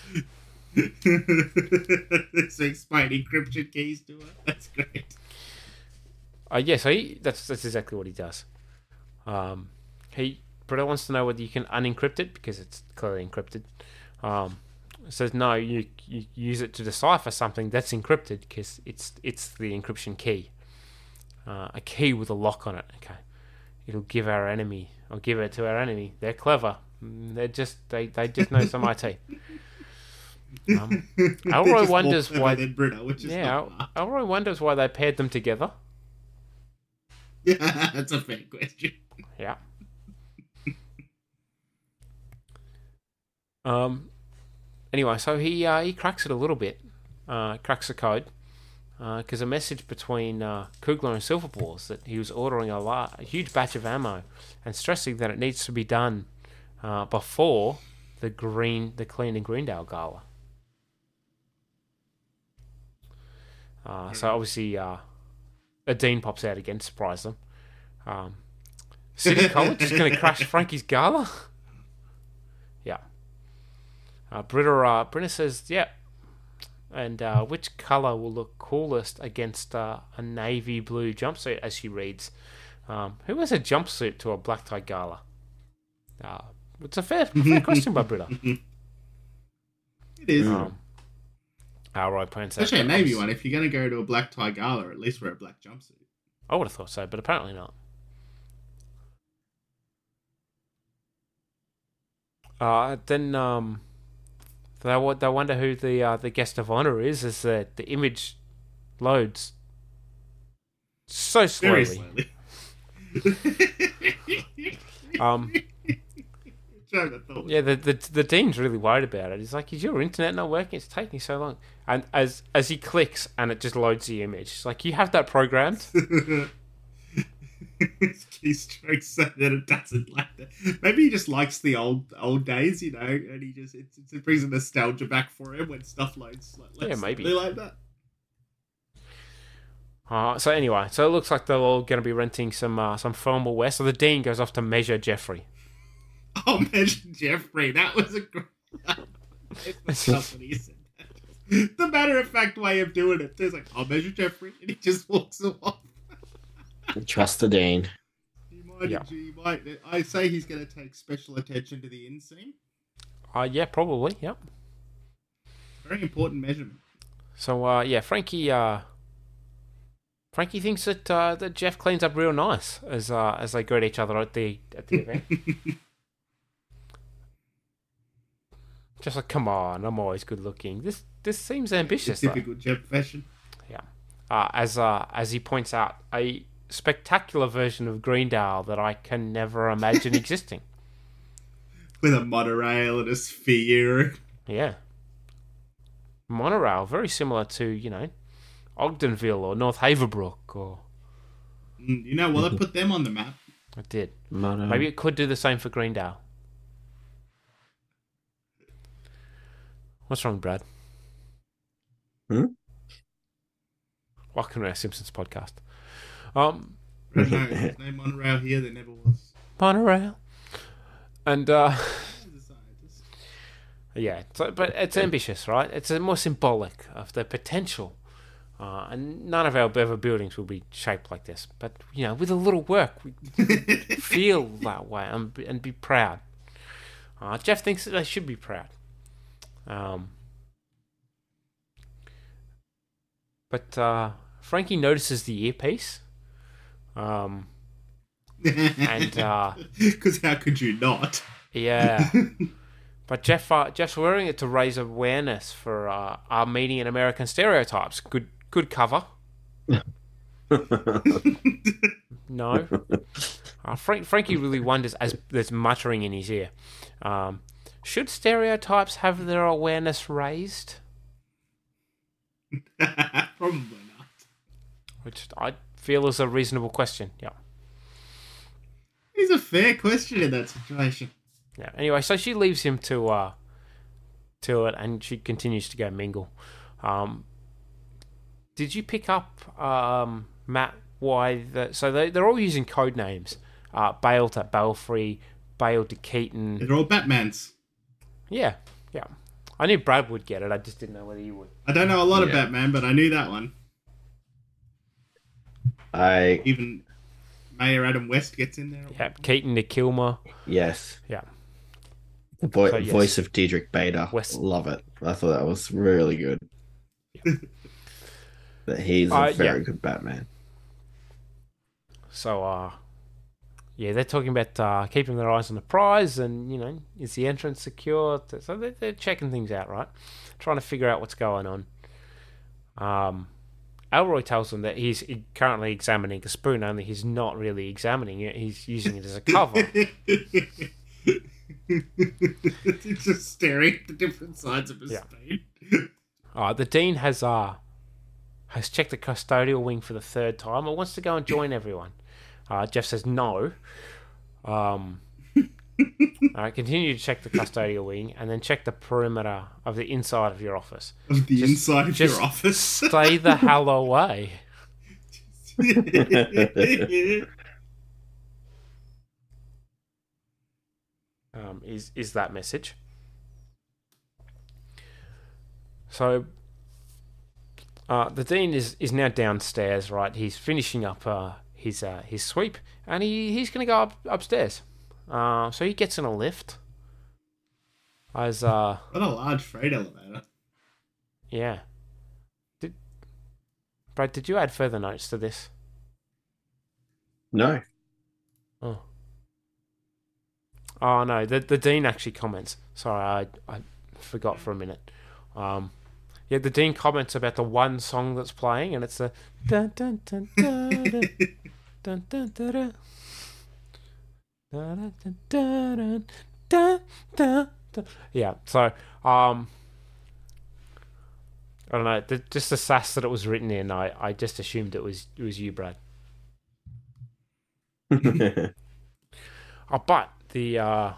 So explain encryption keys to her. That's great.
Yeah, so that's exactly what he does. Britta wants to know whether you can unencrypt it because it's clearly encrypted. Says no, you use it to decipher something that's encrypted because it's the encryption key, a key with a lock on it. Okay, it'll give our enemy or give it to our enemy. They're clever. They just know some IT. Elroy wonders why. Elroy wonders why they paired them together.
Yeah, that's a fair question.
Yeah. Anyway, so he cracks it a little bit. Cracks the code because a message between Coogler and Silverball is that he was ordering a huge batch of ammo and stressing that it needs to be done before the Clean and Greendale Gala. So obviously, a Dean pops out again to surprise them. City College is going to crash Frankie's gala. Yeah. Britta says, yeah. And which colour will look coolest against a navy blue jumpsuit, as she reads. Who wears a jumpsuit to a black tie gala? It's a fair question by Britta.
It is.
Right, points out.
Especially a navy one. If you're going to go to a black tie gala, at least wear a black jumpsuit.
I would have thought so, but apparently not. Then they wonder who the guest of honor is as the image loads so slowly.
Very slowly.
Yeah, the dean's really worried about it. He's like, "Is your internet not working? It's taking so long." And as he clicks, and it just loads the image. It's like, you have that programmed.
Keystrokes so that it doesn't like that. Maybe he just likes the old days, you know, and he just it brings a nostalgia back for him when stuff loads.
Maybe
like that.
So anyway, so it looks like they're all going to be renting some formal wear. So the dean goes off to measure Jeffrey.
Oh, measure Jeffrey! That was a great. The matter-of-fact way of doing it. It's like, I'll measure Jeffrey, and he just walks off.
Trust the dean.
He might. I say he's going to take special attention to the inseam.
Yeah, probably. Yep.
Very important measurement.
So Frankie Frankie thinks that Jeff cleans up real nice as they greet each other at the event. Just like, come on, I'm always good looking. This seems ambitious.
Typical Jeff fashion.
Yeah. As he points out, a spectacular version of Greendale that I can never imagine existing.
With a monorail and a sphere.
Yeah. Monorail, very similar to, Ogdenville or North Haverbrook or...
You know what? I put them on the map.
It did.
Mono.
Maybe it could do the same for Greendale. What's wrong, Brad? Welcome to our Simpsons podcast.
There's no monorail here. There never was.
Monorail. And, yeah, but it's ambitious, right? It's more symbolic of the potential. And none of our other buildings will be shaped like this. But, with a little work, we feel that way and be proud. Jeff thinks that they should be proud. But Frankie notices the earpiece. And
because how could you not?
Yeah. But Jeff's wearing it to raise awareness for our meeting in American stereotypes. Good cover. No. Frankie really wonders, as there's muttering in his ear, should stereotypes have their awareness raised?
Probably not.
Which I feel is a reasonable question. Yeah.
It's a fair question in that situation.
Yeah. Anyway, so she leaves him to it, and she continues to go mingle. Did you pick up, Matt, why so they're all using code names? Bale to Balefree, Bale to Keaton.
They're all Batmans.
Yeah. I knew Brad would get it. I just didn't know whether you would.
I don't know a lot of Batman, but I knew that one. Even Mayor Adam West gets in there.
Yeah, Keaton to Kilmer.
Yes.
Yeah.
Voice of Diedrich Bader. Love it. I thought that was really good. Yeah. That he's a very good Batman.
So, they're talking about keeping their eyes on the prize and, is the entrance secure? So they're checking things out, right? Trying to figure out what's going on. Elroy tells them that he's currently examining a spoon, only he's not really examining it. He's using it as a cover.
He's just staring at the different sides of his spoon.
The Dean has checked the custodial wing for the third time and wants to go and join everyone. Jeff says no. Continue to check the custodial wing and then check the perimeter of the inside of your office.
Inside of your office?
Stay the hell away. Is that message. So the Dean is now downstairs, right? He's finishing up his sweep, and he's going to go upstairs. So he gets in a lift. What
a large freight elevator.
Yeah. Brad, did you add further notes to this?
No.
Oh no, the Dean actually comments. Sorry, I forgot for a minute. The Dean comments about the one song that's playing, and it's the dun dun dun dun dun dun dun dun dun dun. Yeah, so I don't know, just the sass that it was written in. I just assumed it was you, Brad. But the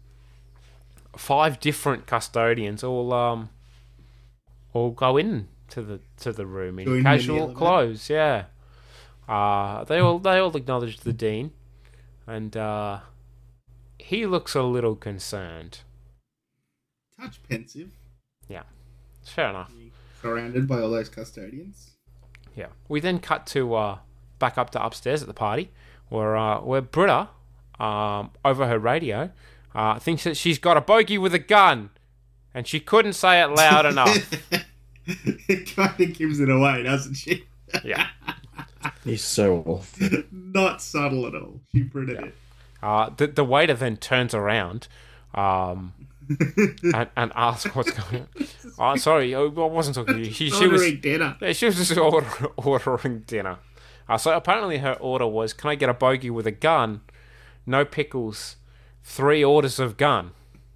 5 different custodians all go in to the room in casual clothes. Yeah, they all acknowledge the Dean, and he looks a little concerned.
Touch pensive.
Yeah, fair enough.
Surrounded by all those custodians.
Yeah, we then cut to back up to upstairs at the party, where Britta, over her radio, thinks that she's got a bogey with a gun, and she couldn't say it loud enough.
It kind of gives it away, doesn't she?
Yeah.
He's so awful.
Not subtle at all. She printed it.
The waiter then turns around and asks what's going on. Oh, sorry, I wasn't talking to you. She was
dinner.
She was just ordering dinner. So apparently her order was, can I get a bogey with a gun, no pickles, 3 orders of gun.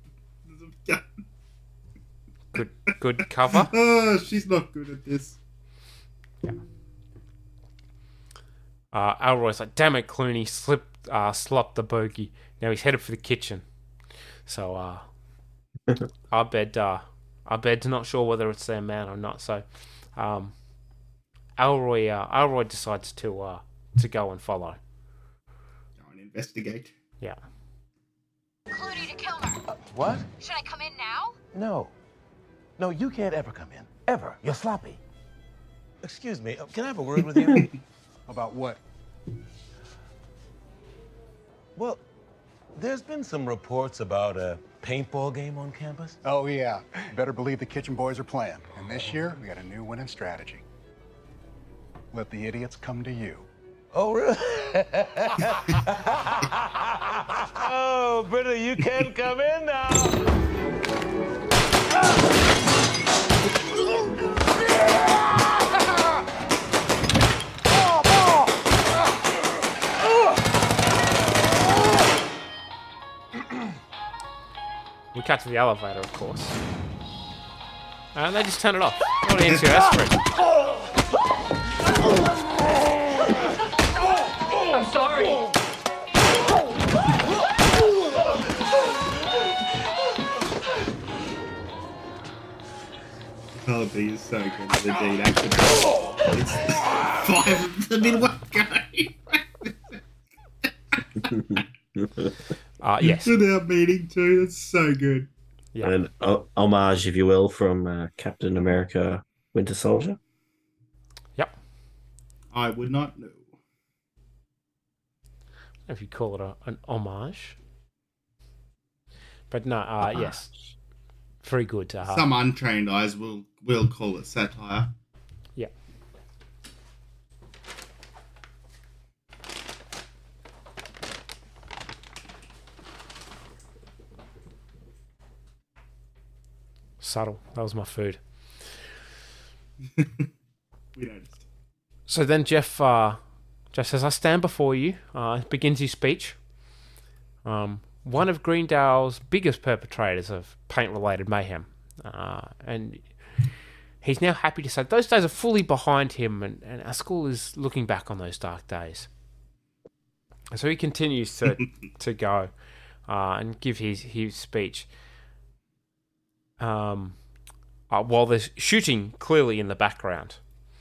Good cover.
Oh, she's not good at this.
Yeah. Elroy's like, damn it, Clooney slopped the bogey. Now he's headed for the kitchen. So Abed's not sure whether it's their man or not. So Elroy decides to go and follow.
Go and investigate.
Yeah.
Clooney to Kilmer.
What?
Should I come in now?
No. No, you can't ever come in. Ever. You're sloppy. Excuse me, can I have a word with you?
About what?
Well, there's been some reports about a paintball game on campus.
Oh, yeah. You better believe the kitchen boys are playing. And this year, we got a new winning strategy. Let the idiots come to you.
Oh, really? Oh, Britta, you can't come in now.
We cut to the elevator, of course. And they just turn it off. What an NCIS freak.
I'm sorry.
Penelope is so good at the deed action. It's 5 of them in one go.
Yes.
Without meaning to. That's so good.
Yeah.
An homage, if you will, from Captain America Winter Soldier.
Yep.
I would not know.
If you call it an homage. But no, yes. Very good.
Some untrained eyes will call it satire.
Yeah. Subtle. That was my food.
We noticed.
So then Jeff says, I stand before you. Begins his speech. One of Greendale's biggest perpetrators of paint-related mayhem. And he's now happy to say those days are fully behind him, and our school is looking back on those dark days. So he continues to go and give his speech. While there's shooting clearly in the background.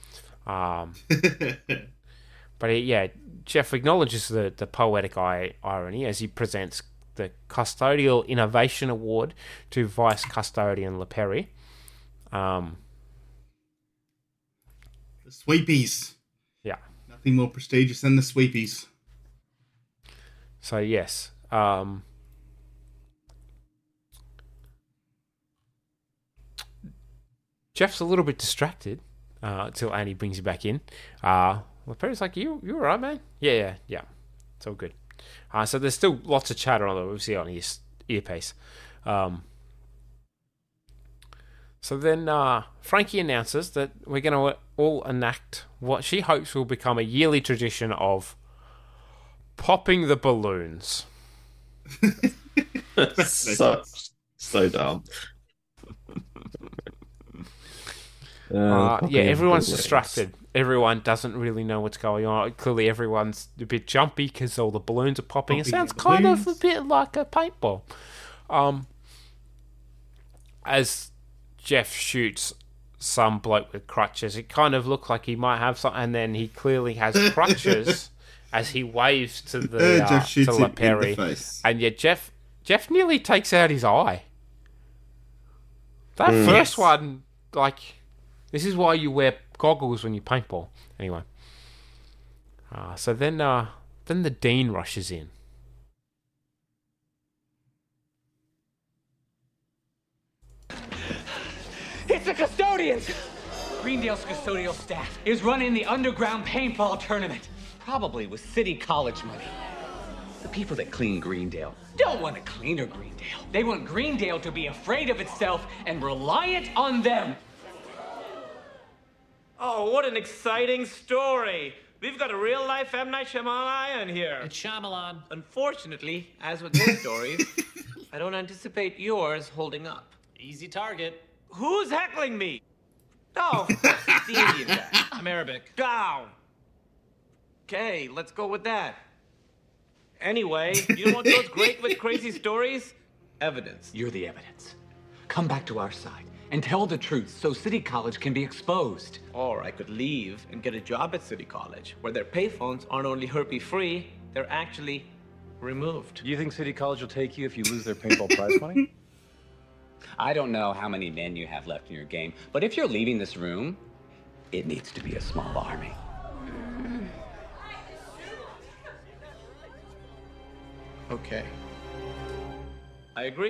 But Jeff acknowledges the poetic irony as he presents the Custodial Innovation Award to Vice Custodian LePerry.
The Sweepies.
Yeah.
Nothing more prestigious than the Sweepies.
So, yes. Jeff's a little bit distracted until Annie brings you back in. LePerry's like, you all right, man? Yeah. It's all good. So there's still lots of chatter on obviously on his earpiece. So then Frankie announces that we're going to all enact what she hopes will become a yearly tradition of popping the balloons.
so dumb.
Everyone's distracted. Everyone doesn't really know what's going on. Clearly, everyone's a bit jumpy because all the balloons are popping. It sounds kind of a bit like a paintball. As Jeff shoots some bloke with crutches, it kind of looked like he might have some, and then he clearly has crutches as he waves to the to LePerry, and yet Jeff nearly takes out his eye. That first one, like. This is why you wear goggles when you paintball. Anyway. So then the Dean rushes in.
It's the custodians!
Greendale's custodial staff is running the underground paintball tournament. Probably with City College money. The people that clean Greendale don't want a cleaner Greendale. They want Greendale to be afraid of itself and reliant on them.
Oh, what an exciting story. We've got a real-life M. Night Shyamalan here.
It's Shyamalan.
Unfortunately, as with his stories, I don't anticipate yours holding up.
Easy target.
Who's heckling me? Oh, the Indian guy.
I'm Arabic.
Down. Okay, let's go with that. Anyway, you know what goes great with crazy stories? Evidence.
You're the evidence. Come back to our side and tell the truth so City College can be exposed.
Or I could leave and get a job at City College, where their payphones aren't only herpes-free, they're actually removed.
Do you think City College will take you if you lose their paintball prize money?
I don't know how many men you have left in your game, but if you're leaving this room, it needs to be a small army.
Okay. I agree.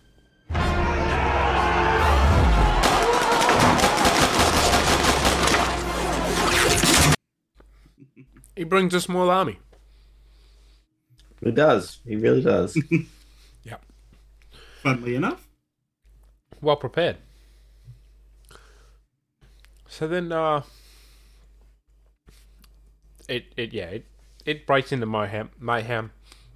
He brings a small army.
He does. He really does.
Yep.
Funnily enough.
Well prepared. So then, it breaks into mayhem.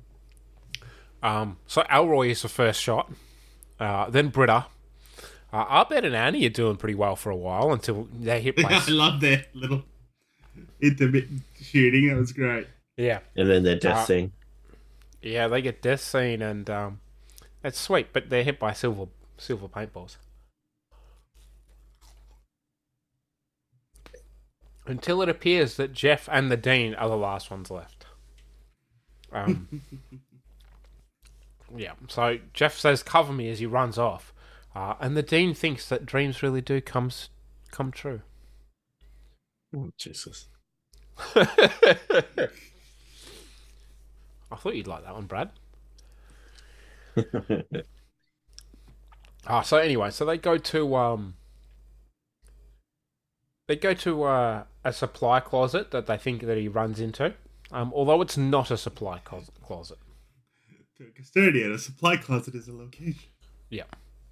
So Elroy is the first shot. Then Britta. Abed and Annie are doing pretty well for a while until they hit by...
I love their little intermittent shooting. That was great.
Yeah.
And then their death scene.
Yeah, they get death scene and it's sweet, but they're hit by silver paintballs. Until it appears that Jeff and the Dean are the last ones left. Yeah, so Jeff says, "Cover me," as he runs off. And the Dean thinks that dreams really do come true.
Oh, Jesus.
I thought you'd like that one, Brad. So anyway, so they go to a supply closet that they think that he runs into, although it's not a supply closet.
To a custodian, a supply closet is a location.
Yeah.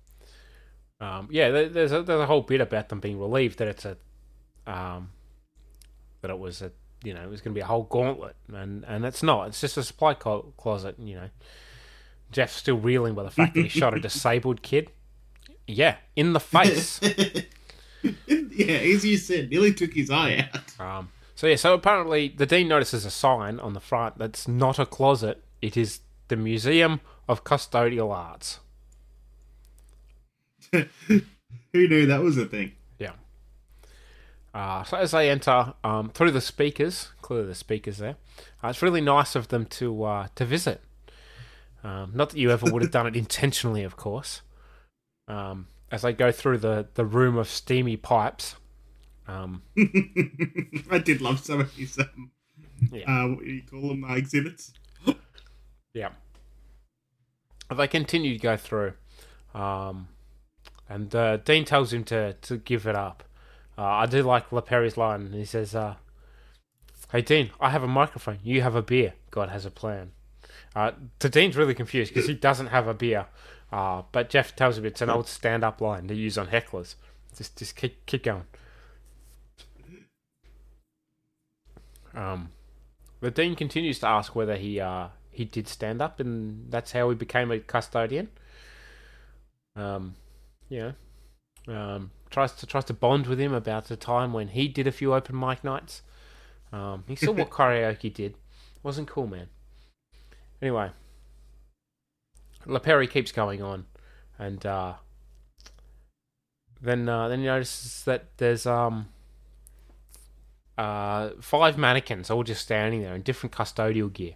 There's a whole bit about them being relieved that it's that it was it was going to be a whole gauntlet, and it's not. It's just a supply closet. Jeff's still reeling by the fact that he shot a disabled kid. Yeah, in the face.
Yeah, as you said, nearly took his eye out.
So apparently the Dean notices a sign on the front that's not a closet. It is the Museum of Custodial Arts.
Who knew that was a thing?
Yeah. So as they enter through the speakers, clearly the speakers there, it's really nice of them to visit. Not that you ever would have done it intentionally, of course. As they go through the room of steamy pipes.
I did love some of these, what do you call them, exhibits?
Yeah. They continue to go through. And Dean tells him to give it up. I do like LePerry's line. He says, "Hey, Dean, I have a microphone. You have a beer. God has a plan." Dean's really confused because he doesn't have a beer. But Jeff tells him it's an old stand-up line to use on hecklers. Just keep going. The Dean continues to ask whether he did stand up, and that's how he became a custodian. Tries to bond with him about the time when he did a few open mic nights. He saw what karaoke did. Wasn't cool, man. Anyway, LePerry keeps going on, and then he notices that there's 5 mannequins all just standing there in different custodial gear.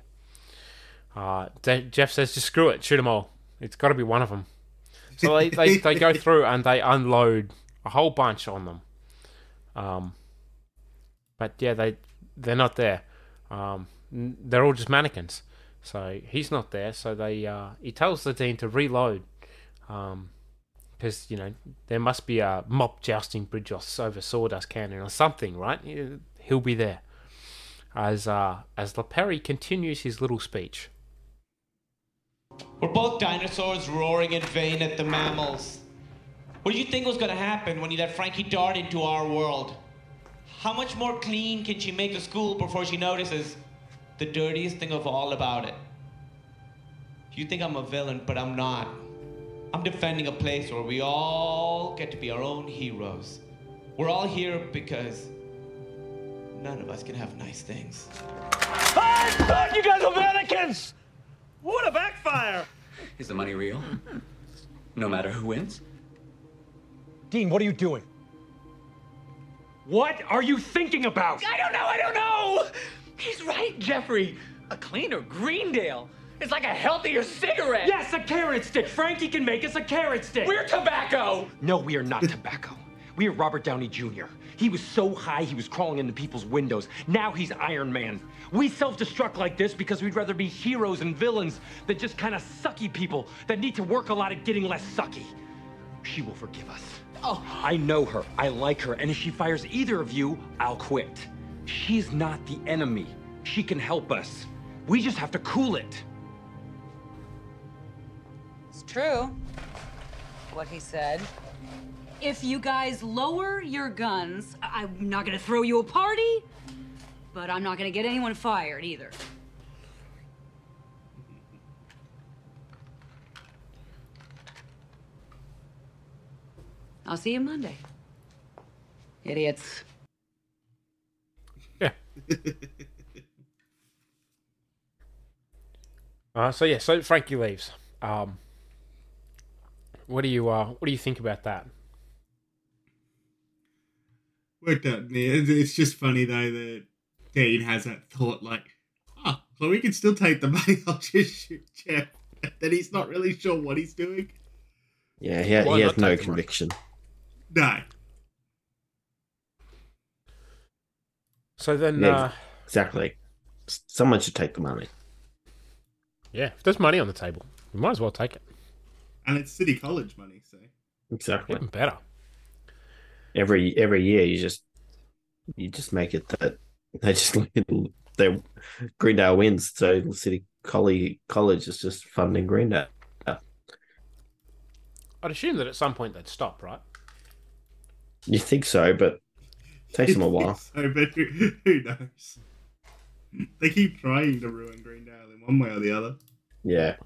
Jeff says, "Just screw it, shoot them all. It's got to be one of them." So they go through and they unload a whole bunch on them. But yeah, they're not there. They're all just mannequins. So he's not there. So he tells the Dean to reload. because there must be a mob jousting bridge over Sawdust Canyon or something, right? He'll be there as LaPerry continues his little speech.
We're both dinosaurs roaring in vain at the mammals. What did you think was going to happen when you let Frankie Dart into our world? How much more clean can she make the school before she notices the dirtiest thing of all about it? You think I'm a villain, but I'm not. I'm defending a place where we all get to be our own heroes. We're all here because none of us can have nice things.
I thought you guys were mannequins! What a backfire!
Is the money real? No matter who wins?
Dean, what are you doing? What are you thinking about?
I don't know! He's right, Jeffrey. A cleaner Greendale is like a healthier cigarette.
Yes, a carrot stick. Frankie can make us a carrot stick.
We're tobacco.
No, we are not tobacco. We are Robert Downey Jr. He was so high, he was crawling into people's windows. Now he's Iron Man. We self-destruct like this because we'd rather be heroes and villains than just kind of sucky people that need to work a lot at getting less sucky. She will forgive us. Oh. I know her. I like her. And if she fires either of you, I'll quit. She's not the enemy. She can help us. We just have to cool it.
It's true, what he said. If you guys lower your guns, I'm not gonna throw you a party, but I'm not gonna get anyone fired either. I'll see you Monday. Idiots.
Yeah. So Frankie leaves. What do you think about that?
Worked out. Yeah, it's just funny though that Dean has that thought like, so we can still take the money. I'll just shoot Jeff. That he's not really sure what he's doing.
Yeah, he has no conviction.
No.
So then,
exactly. Someone should take the money.
Yeah, if there's money on the table, we might as well take it.
And it's City College money, so
exactly.
Even better.
Every year, you just make it that Greendale wins, so the City College is just funding Greendale.
I'd assume that at some point they'd stop, right?
You think so, but it takes them a while.
So, but who knows? They keep trying to ruin Greendale in one way or the other.
Yeah.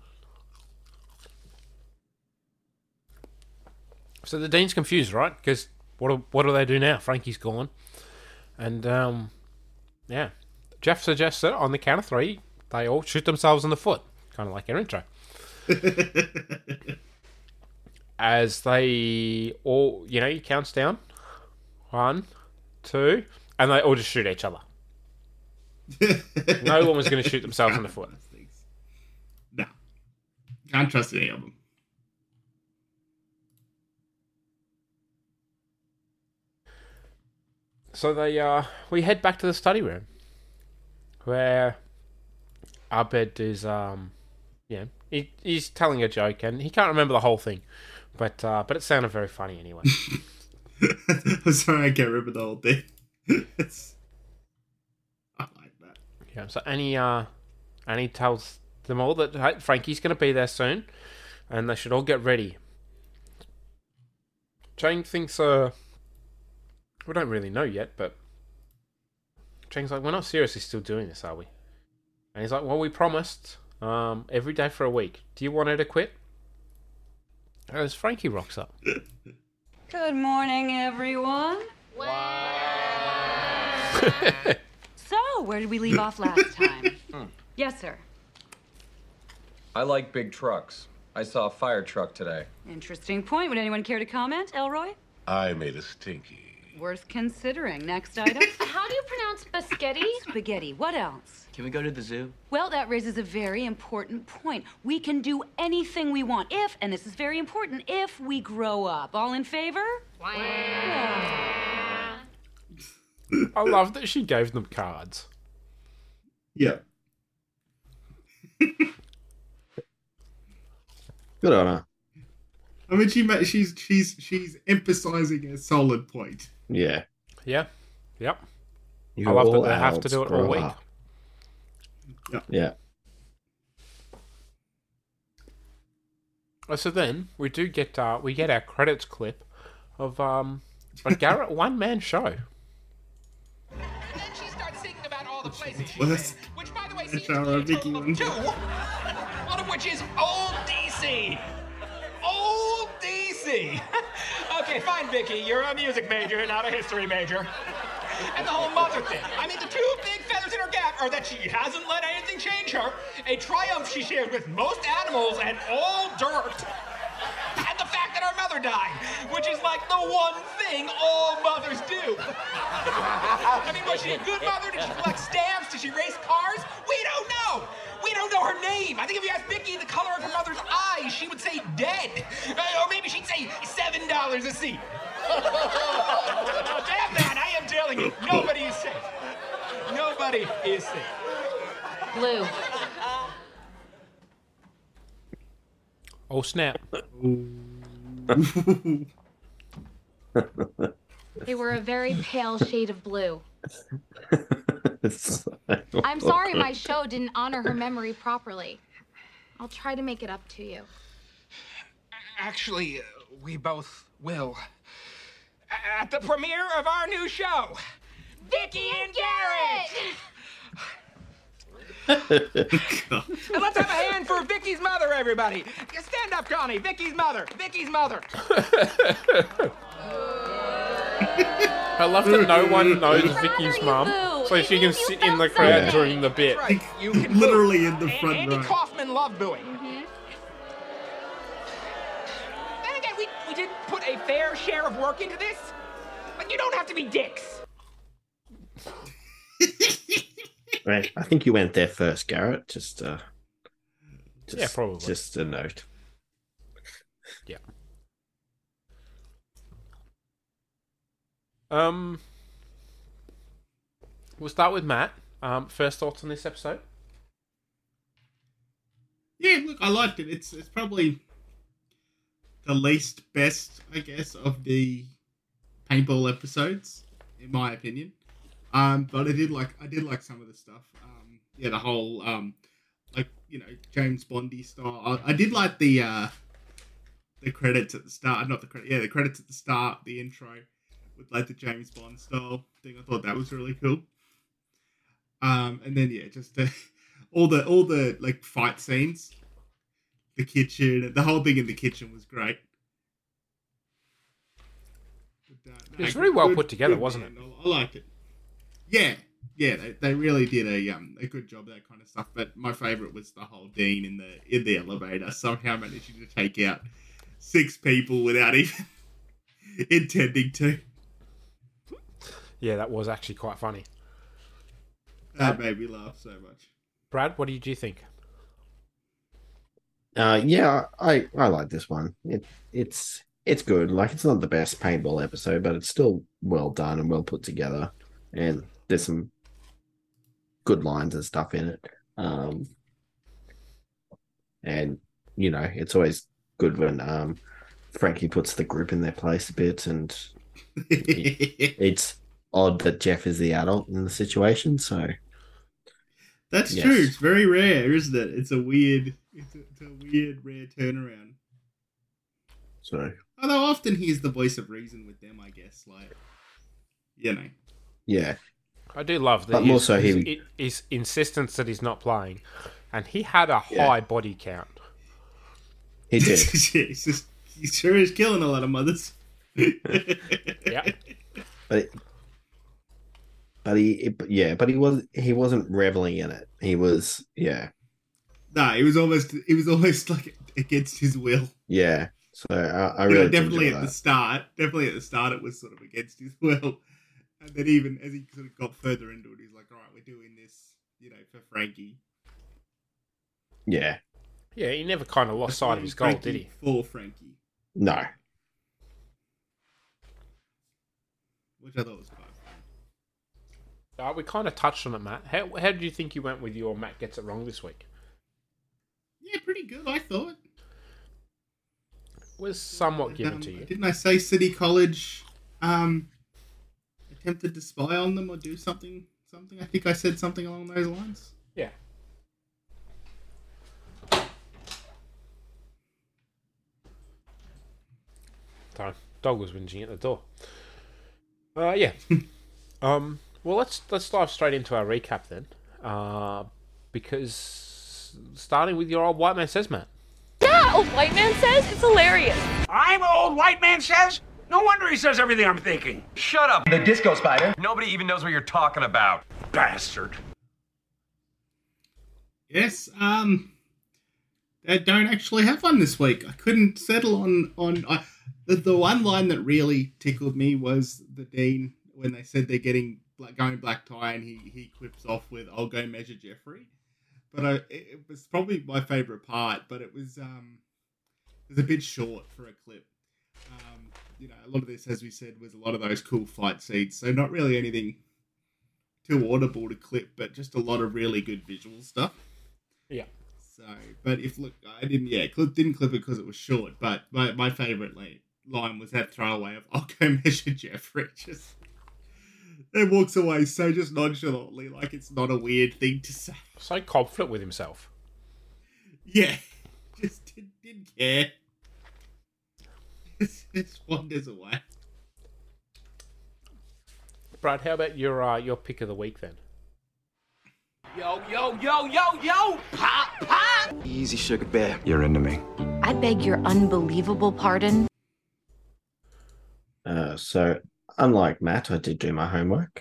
So the Dean's confused, right? Because what do they do now? Frankie's gone. And, yeah. Jeff suggests that on the count of 3, they all shoot themselves in the foot. Kind of like our intro. As they all, he counts down. 1, 2, and they all just shoot each other. No one was going to shoot themselves in the foot.
No. Can't trust any of them.
So we head back to the study room, where Abed is, he's telling a joke, and he can't remember the whole thing, but it sounded very funny anyway.
I'm sorry, I can't remember the whole thing. I like that.
Yeah. So Annie tells them all that, hey, Frankie's going to be there soon, and they should all get ready. Chang thinks, we don't really know yet, but Chang's like, we're not seriously still doing this, are we? And he's like, well, we promised every day for a week. Do you want her to quit? As Frankie rocks up.
Good morning, everyone. So, where did we leave off last time? Yes, sir.
I like big trucks. I saw a fire truck today.
Interesting point. Would anyone care to comment, Elroy?
I made a stinky.
Worth considering. Next item.
How do you pronounce biscotti?
Spaghetti. What else?
Can we go to the zoo?
Well, that raises a very important point. We can do anything we want if, and this is very important, if we grow up. All in favor?
I love that she gave them cards.
Yeah.
Good on her.
I mean, she's emphasizing a solid point.
Yeah.
Yeah. Yep.
You're
I love that
all
they have to do it all
adults,
week.
Yeah.
Yeah.
So then we do get our credits clip of a Garrett one-man show.
And then she starts singing about all the places she's
Worst
been, which, by the way, seems
HR
to be a
Vicky
total
one.
of 2, one of which is Old DC. Old DC. Okay, fine, Vicky. You're a music major, not a history major. And the whole mother thing. I mean, the 2 big feathers in her cap are that she hasn't let anything change her, a triumph she shares with most animals and all dirt, and the fact that her mother died, which is like the one thing all mothers do. I mean, was she a good mother? Did she collect stamps? Did she race cars? We don't know. We don't know her name. I think if you asked Vicky the color of her mother's eyes, she would say dead. Or maybe she'd say $7 a seat. Damn man, I am telling you, nobody is safe. Nobody is safe.
Blue.
Oh, snap.
They were a very pale shade of blue. I'm sorry my show didn't honor her memory properly. I'll try to make it up to you.
Actually, we both will. At the premiere of our new show, Vicky and Garrett! And let's have a hand for Vicky's mother, everybody. Stand up, Connie. Vicky's mother. Vicky's mother.
I love that no one knows Vicky's mum, so she can sit in the crowd during the bit.
Right. You can
Literally
boo.
in the front
Andy
row.
Kaufman loved booing. Then again, we did put a fair share of work into this. But you don't have to be dicks.
Right. I think you went there first, Garrett. Just
yeah, probably.
Just a note.
Yeah. We'll start with Matt. First thoughts on this episode?
Yeah, look, I liked it. It's probably the least best, I guess, of the paintball episodes, in my opinion. But I did like some of the stuff. The whole James Bondy style. I did like the credits at the start. Not the credit. Yeah, the credits at the start. The intro with like the James Bond style thing. I thought that was really cool. And then just all the like fight scenes, the kitchen, the whole thing in the kitchen was great.
It was really well put together, wasn't it?
I liked it. Yeah, they really did a good job of that kind of stuff. But my favourite was the whole Dean in the elevator somehow managing to take out 6 people without even intending to.
Yeah, that was actually quite funny.
That made me laugh so much.
Brad, what did you think?
Yeah, I like this one. It's good. Like, it's not the best paintball episode, but it's still well done and well put together. And there's some good lines and stuff in it. And, it's always good when Frankie puts the group in their place a bit. And it's odd that Jeff is the adult in the situation, so...
That's true. It's very rare, isn't it? It's a weird rare turnaround.
So,
although often he's the voice of reason with them, I guess. Like,
Yeah.
I do love that.
But also
his insistence that he's not playing, and he had a high body count.
He did.
He sure is killing a lot of mothers.
Yeah.
But he wasn't reveling in it. He was,
No, it was almost like against his will.
Yeah. So I really
definitely at the start, it was sort of against his will, and then even as he sort of got further into it, he's like, "All right, we're doing this, for Frankie."
Yeah.
Yeah, he never kind of lost sight of his goal, did he?
For Frankie.
No.
Which I thought was quite fun.
We kind of touched on it, Matt. How did you think you went with your Matt Gets It Wrong this week?
Yeah, pretty good, I thought.
was somewhat given to you.
Didn't I say City College attempted to spy on them or do something? I think I said something along those lines.
Yeah. Sorry, dog was whinging at the door. Yeah. Well, let's dive straight into our recap then, because starting with your old white man says, Matt.
Yeah, old white man says it's hilarious.
I'm old white man says? No wonder he says everything I'm thinking.
Shut up, the disco spider. Nobody even knows what you're talking about.
Bastard.
Yes, they don't actually have one this week. I couldn't settle on the one line that really tickled me was the Dean when they said they're going black tie and he quips off with "I'll go measure Jeffrey," but it was probably my favourite part. But it was a bit short for a clip. A lot of this, as we said, was a lot of those cool fight scenes. So not really anything too audible to clip, but just a lot of really good visual stuff.
Yeah.
So, but I didn't clip it because it was short. But my favourite line was that throwaway of "I'll go measure Jeffrey." Just it walks away so just nonchalantly, like it's not a weird thing to say.
So confident with himself.
Yeah, just didn't care. Just wanders away.
Brad, how about your pick of the week then?
Yo, pop, pop!
Easy, sugar bear. You're into me.
I beg your unbelievable pardon.
So, unlike Matt, I did do my homework.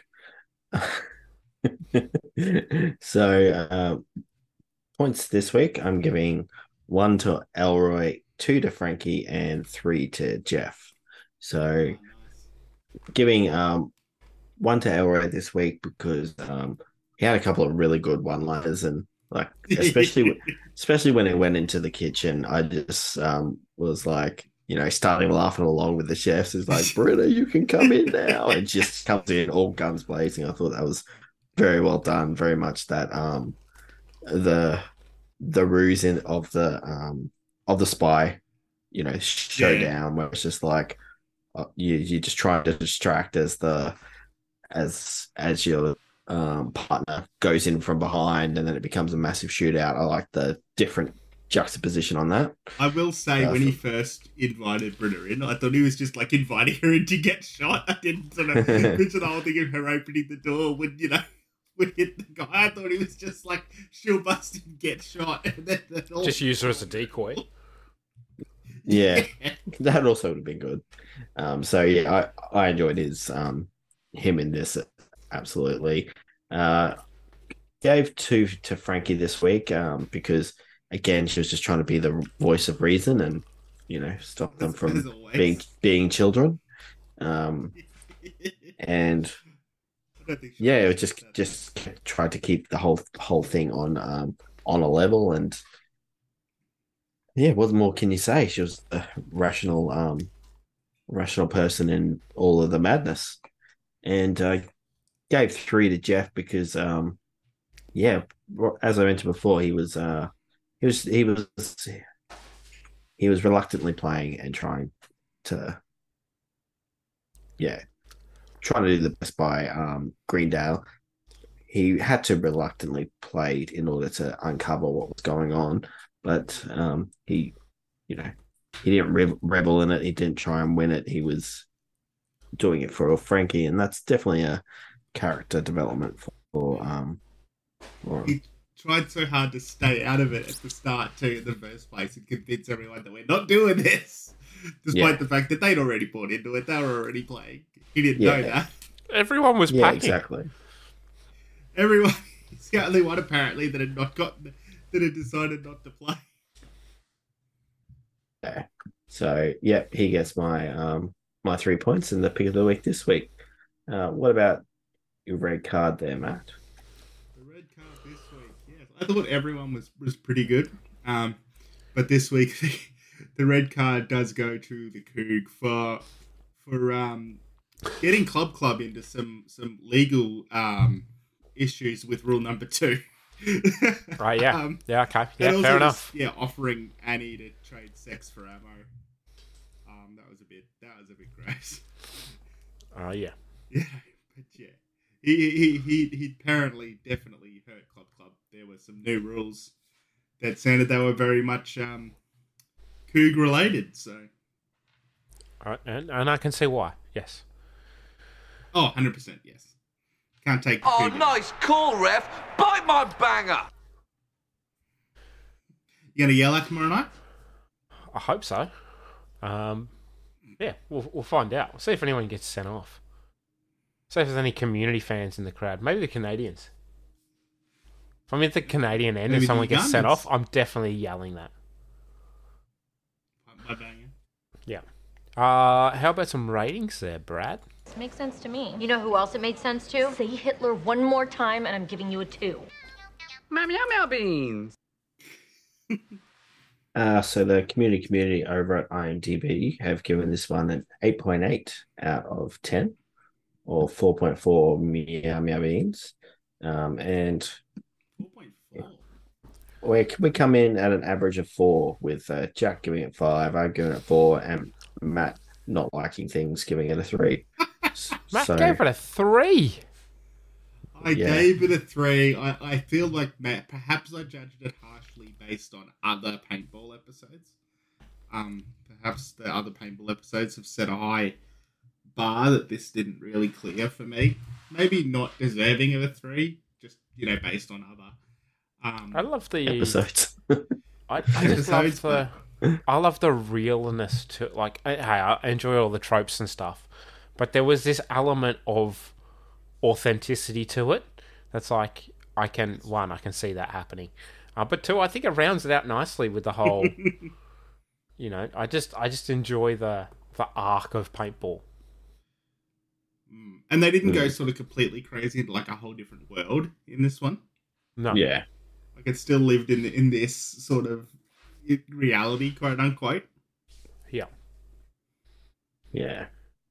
So, points this week, I'm giving 1 to Elroy, 2 to Frankie, and 3 to Jeff. So, giving 1 to Elroy this week because he had a couple of really good one-liners, and like especially when it went into the kitchen, I just was like, starting laughing along with the chefs. Is like, Britta, you can come in now, and just comes in all guns blazing. I thought that was very well done. Very much that the ruse of the spy, showdown where it's just like you just trying to distract as your partner goes in from behind, and then it becomes a massive shootout. I like the different juxtaposition on that.
I will say when he first invited Britta in, I thought he was just like inviting her in to get shot. I didn't sort of picture the whole thing of her opening the door would hit the guy. I thought he was just like, she'll bust and get shot. And then
just use her as a decoy.
Yeah, that also would have been good. So yeah, I enjoyed him in this absolutely. Gave 2 to Frankie this week because again she was just trying to be the voice of reason and stop them from being children. And yeah, it was just tried to keep the whole thing on a level, and yeah, what more can you say? She was a rational person in all of the madness. And gave 3 to Jeff because as I mentioned before, he was reluctantly playing and trying to do the best by Greendale. He had to reluctantly play in order to uncover what was going on, but he didn't rebel in it. He didn't try and win it. He was doing it for Frankie, and that's definitely a character development for
he tried so hard to stay out of it at the start too in the first place and convince everyone that we're not doing this, despite the fact that they'd already bought into it. They were already playing. He didn't know that.
Everyone was packing.
Exactly.
Everyone. He's the only one apparently that had decided not to play.
Yeah. So he gets my my 3 points in the pick of the week this week. What about your red card there, Matt?
The red card this week, yes. I thought everyone was pretty good. But this week the red card does go to the Coug for getting Club into some legal issues with rule number 2.
Right, yeah. Okay. Yeah,
and also
fair enough.
Offering Annie to trade sex for ammo. That was a bit gross.
Yeah.
Yeah, but yeah. He apparently definitely hurt Club. There were some new rules that sounded they were very much Coog related, so.
Alright, and I can see why, yes.
Oh, 100% yes. Can't take the
Oh,
Coog.
nice call, ref. Bite my banger.
You gonna yell at tomorrow night?
I hope so. Yeah, we'll find out. We'll see if anyone gets sent off. See if there's any community fans in the crowd. Maybe the Canadians. If I'm at the Canadian end and someone gets sent off, I'm definitely yelling that.
My banger.
Yeah. How about some ratings there, Brad?
Makes sense to me. You know who else it made sense to? Say Hitler one more time and I'm giving you a 2.
Meow beans.
So the community over at IMDb have given this one an 8.8 out of 10, or 4.4 meow beans, and 4.4. We come in at an average of 4, with Jack giving it 5, I'm giving it 4, and Matt not liking things, giving it a 3.
Matt gave it a 3.
I gave it a 3. I feel like, Matt, perhaps I judged it harshly based on other paintball episodes. Perhaps the other paintball episodes have set a high bar that this didn't really clear for me. Maybe not deserving of a 3, just, based on other
I love the
episodes.
I just love I love the realness to, like, hey, I enjoy all the tropes and stuff, but there was this element of authenticity to it that's like, I can see that happening, but 2, I think it rounds it out nicely with the whole I just enjoy the arc of paintball.
And they didn't go sort of completely crazy into like a whole different world in this one.
No.
Yeah.
Like it still lived in this sort of reality, quote unquote.
Yeah.
Yeah.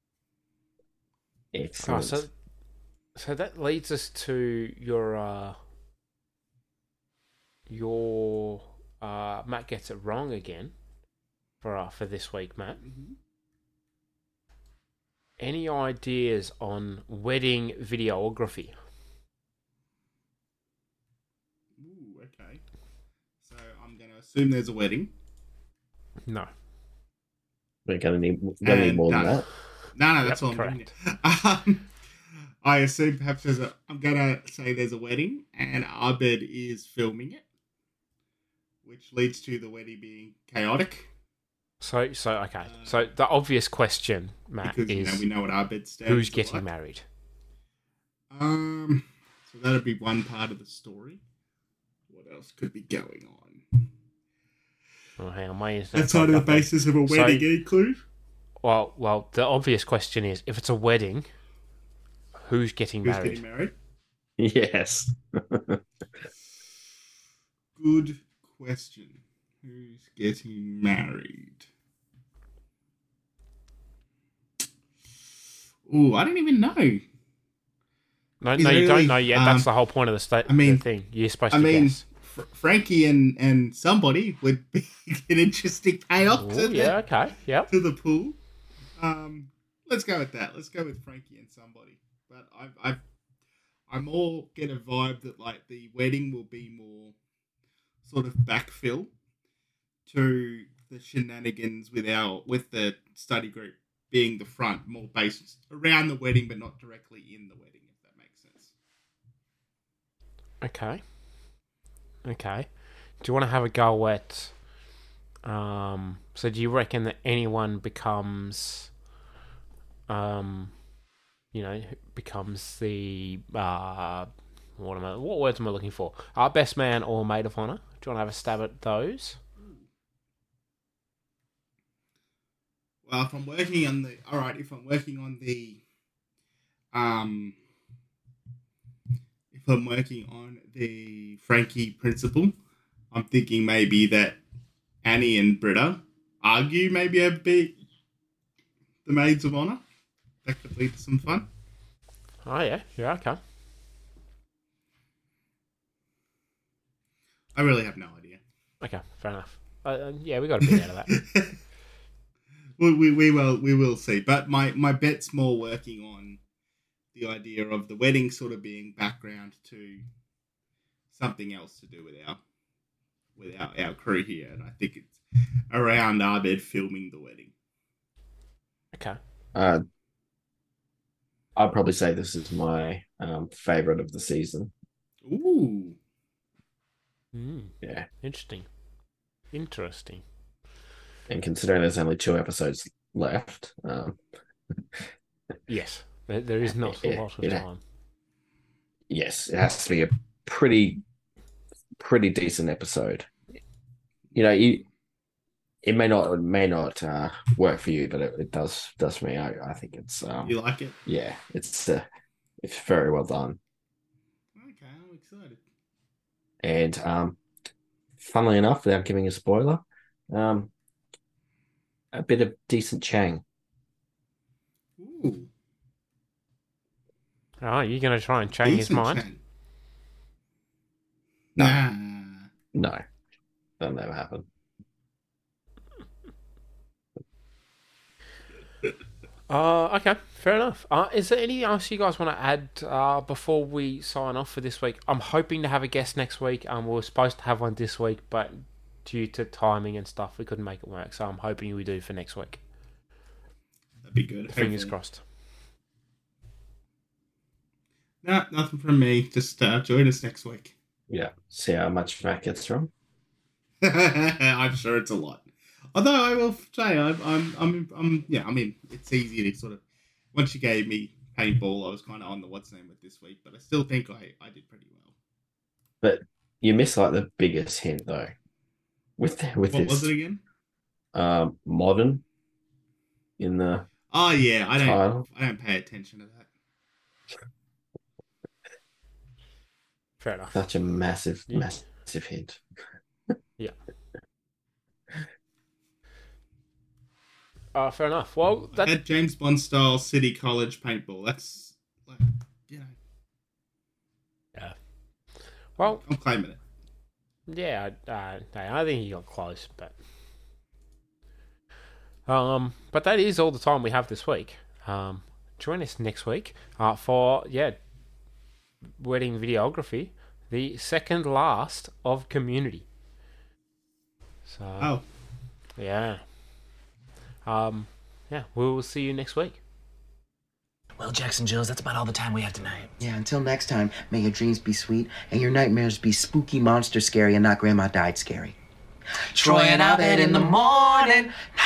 Excellent.
Oh, so that leads us to your Matt gets it wrong again for this week, Matt.
Mm-hmm.
Any ideas on wedding videography?
Ooh, okay. So I'm going to assume there's a wedding.
No.
We're going to need more than that.
No, that's all correct. I assume perhaps I'm going to say there's a wedding and Abed is filming it, which leads to the wedding being chaotic.
So okay. So the obvious question, Matt,
because,
is
we know what Abed stands
who's
for,
getting married?
So that'd be one part of the story. What else could be going on?
Oh, hang on,
That's on the basis of a wedding include?
Well, the obvious question is, if it's a wedding, who's getting married?
Who's getting married?
Yes.
Good question. Who's getting married? Ooh, I don't even know.
No, you don't know yet. That's the whole point of the thing. You're supposed to guess.
Frankie and somebody would be an interesting payoff.
Ooh, yeah, okay, yeah.
To the pool. Let's go with that. Let's go with Frankie and somebody. But I more get a vibe that like the wedding will be more sort of backfill to the shenanigans with the study group being the front, more based around the wedding, but not directly in the wedding, if that makes sense.
Okay. Do you want to have a go at? So do you reckon that anyone becomes, becomes the what words am I looking for? Best man or maid of honor? Do you want to have a stab at those?
Well, if I'm working on the Frankie principle, I'm thinking maybe that Annie and Britta argue maybe a bit the maids of honor. That could lead to some fun.
Oh yeah, okay.
I really have no idea.
Okay, fair enough. Yeah, we got a bit out of that.
we will see. But my bet's more working on the idea of the wedding sort of being background to something else to do with our crew here, and I think it's around Abed filming the wedding.
Okay.
I'd probably say this is my favorite of the season.
Ooh.
Yeah.
Interesting.
And considering there's only 2 episodes left,
yes, there is not a lot of time.
Yes, it has to be a pretty decent episode. You know, it may not work for you, but it does for me. I think it's
you like it?
Yeah, it's very well done.
Okay, I'm excited.
And funnily enough, without giving a spoiler, a bit of decent Chang.
Ooh.
Oh, you're going to try and change his mind?
Chang.
No, that'll never happen.
Okay, fair enough. Is there anything else you guys want to add before we sign off for this week? I'm hoping to have a guest next week. We were supposed to have one this week, but due to timing and stuff, we couldn't make it work. So I'm hoping we do for next week.
That'd be good.
Fingers crossed.
No, nothing from me. Just join us next week.
Yeah, see how much Matt gets from.
I'm sure it's a lot. Although I will say, it's easy to sort of, once you gave me paintball, I was kind of on the what's name with this week, but I still think I did pretty well.
But you missed like the biggest hint though. With
what
this,
was it again?
Modern in the
I
title.
don't pay attention to that.
Fair enough.
Such a massive hint.
Yeah. Fair enough. Well,
I had James Bond style City College paintball. That's like,
Yeah. Well,
I'm claiming it.
Yeah, I think he got close, but that is all the time we have this week. Join us next week for wedding videography, the second last of Community. So, yeah. We will see you next week.
Well, Jackson Jills, that's about all the time we have tonight.
Yeah, until next time, may your dreams be sweet and your nightmares be spooky monster scary and not Grandma died scary. Troy and Abed in the morning,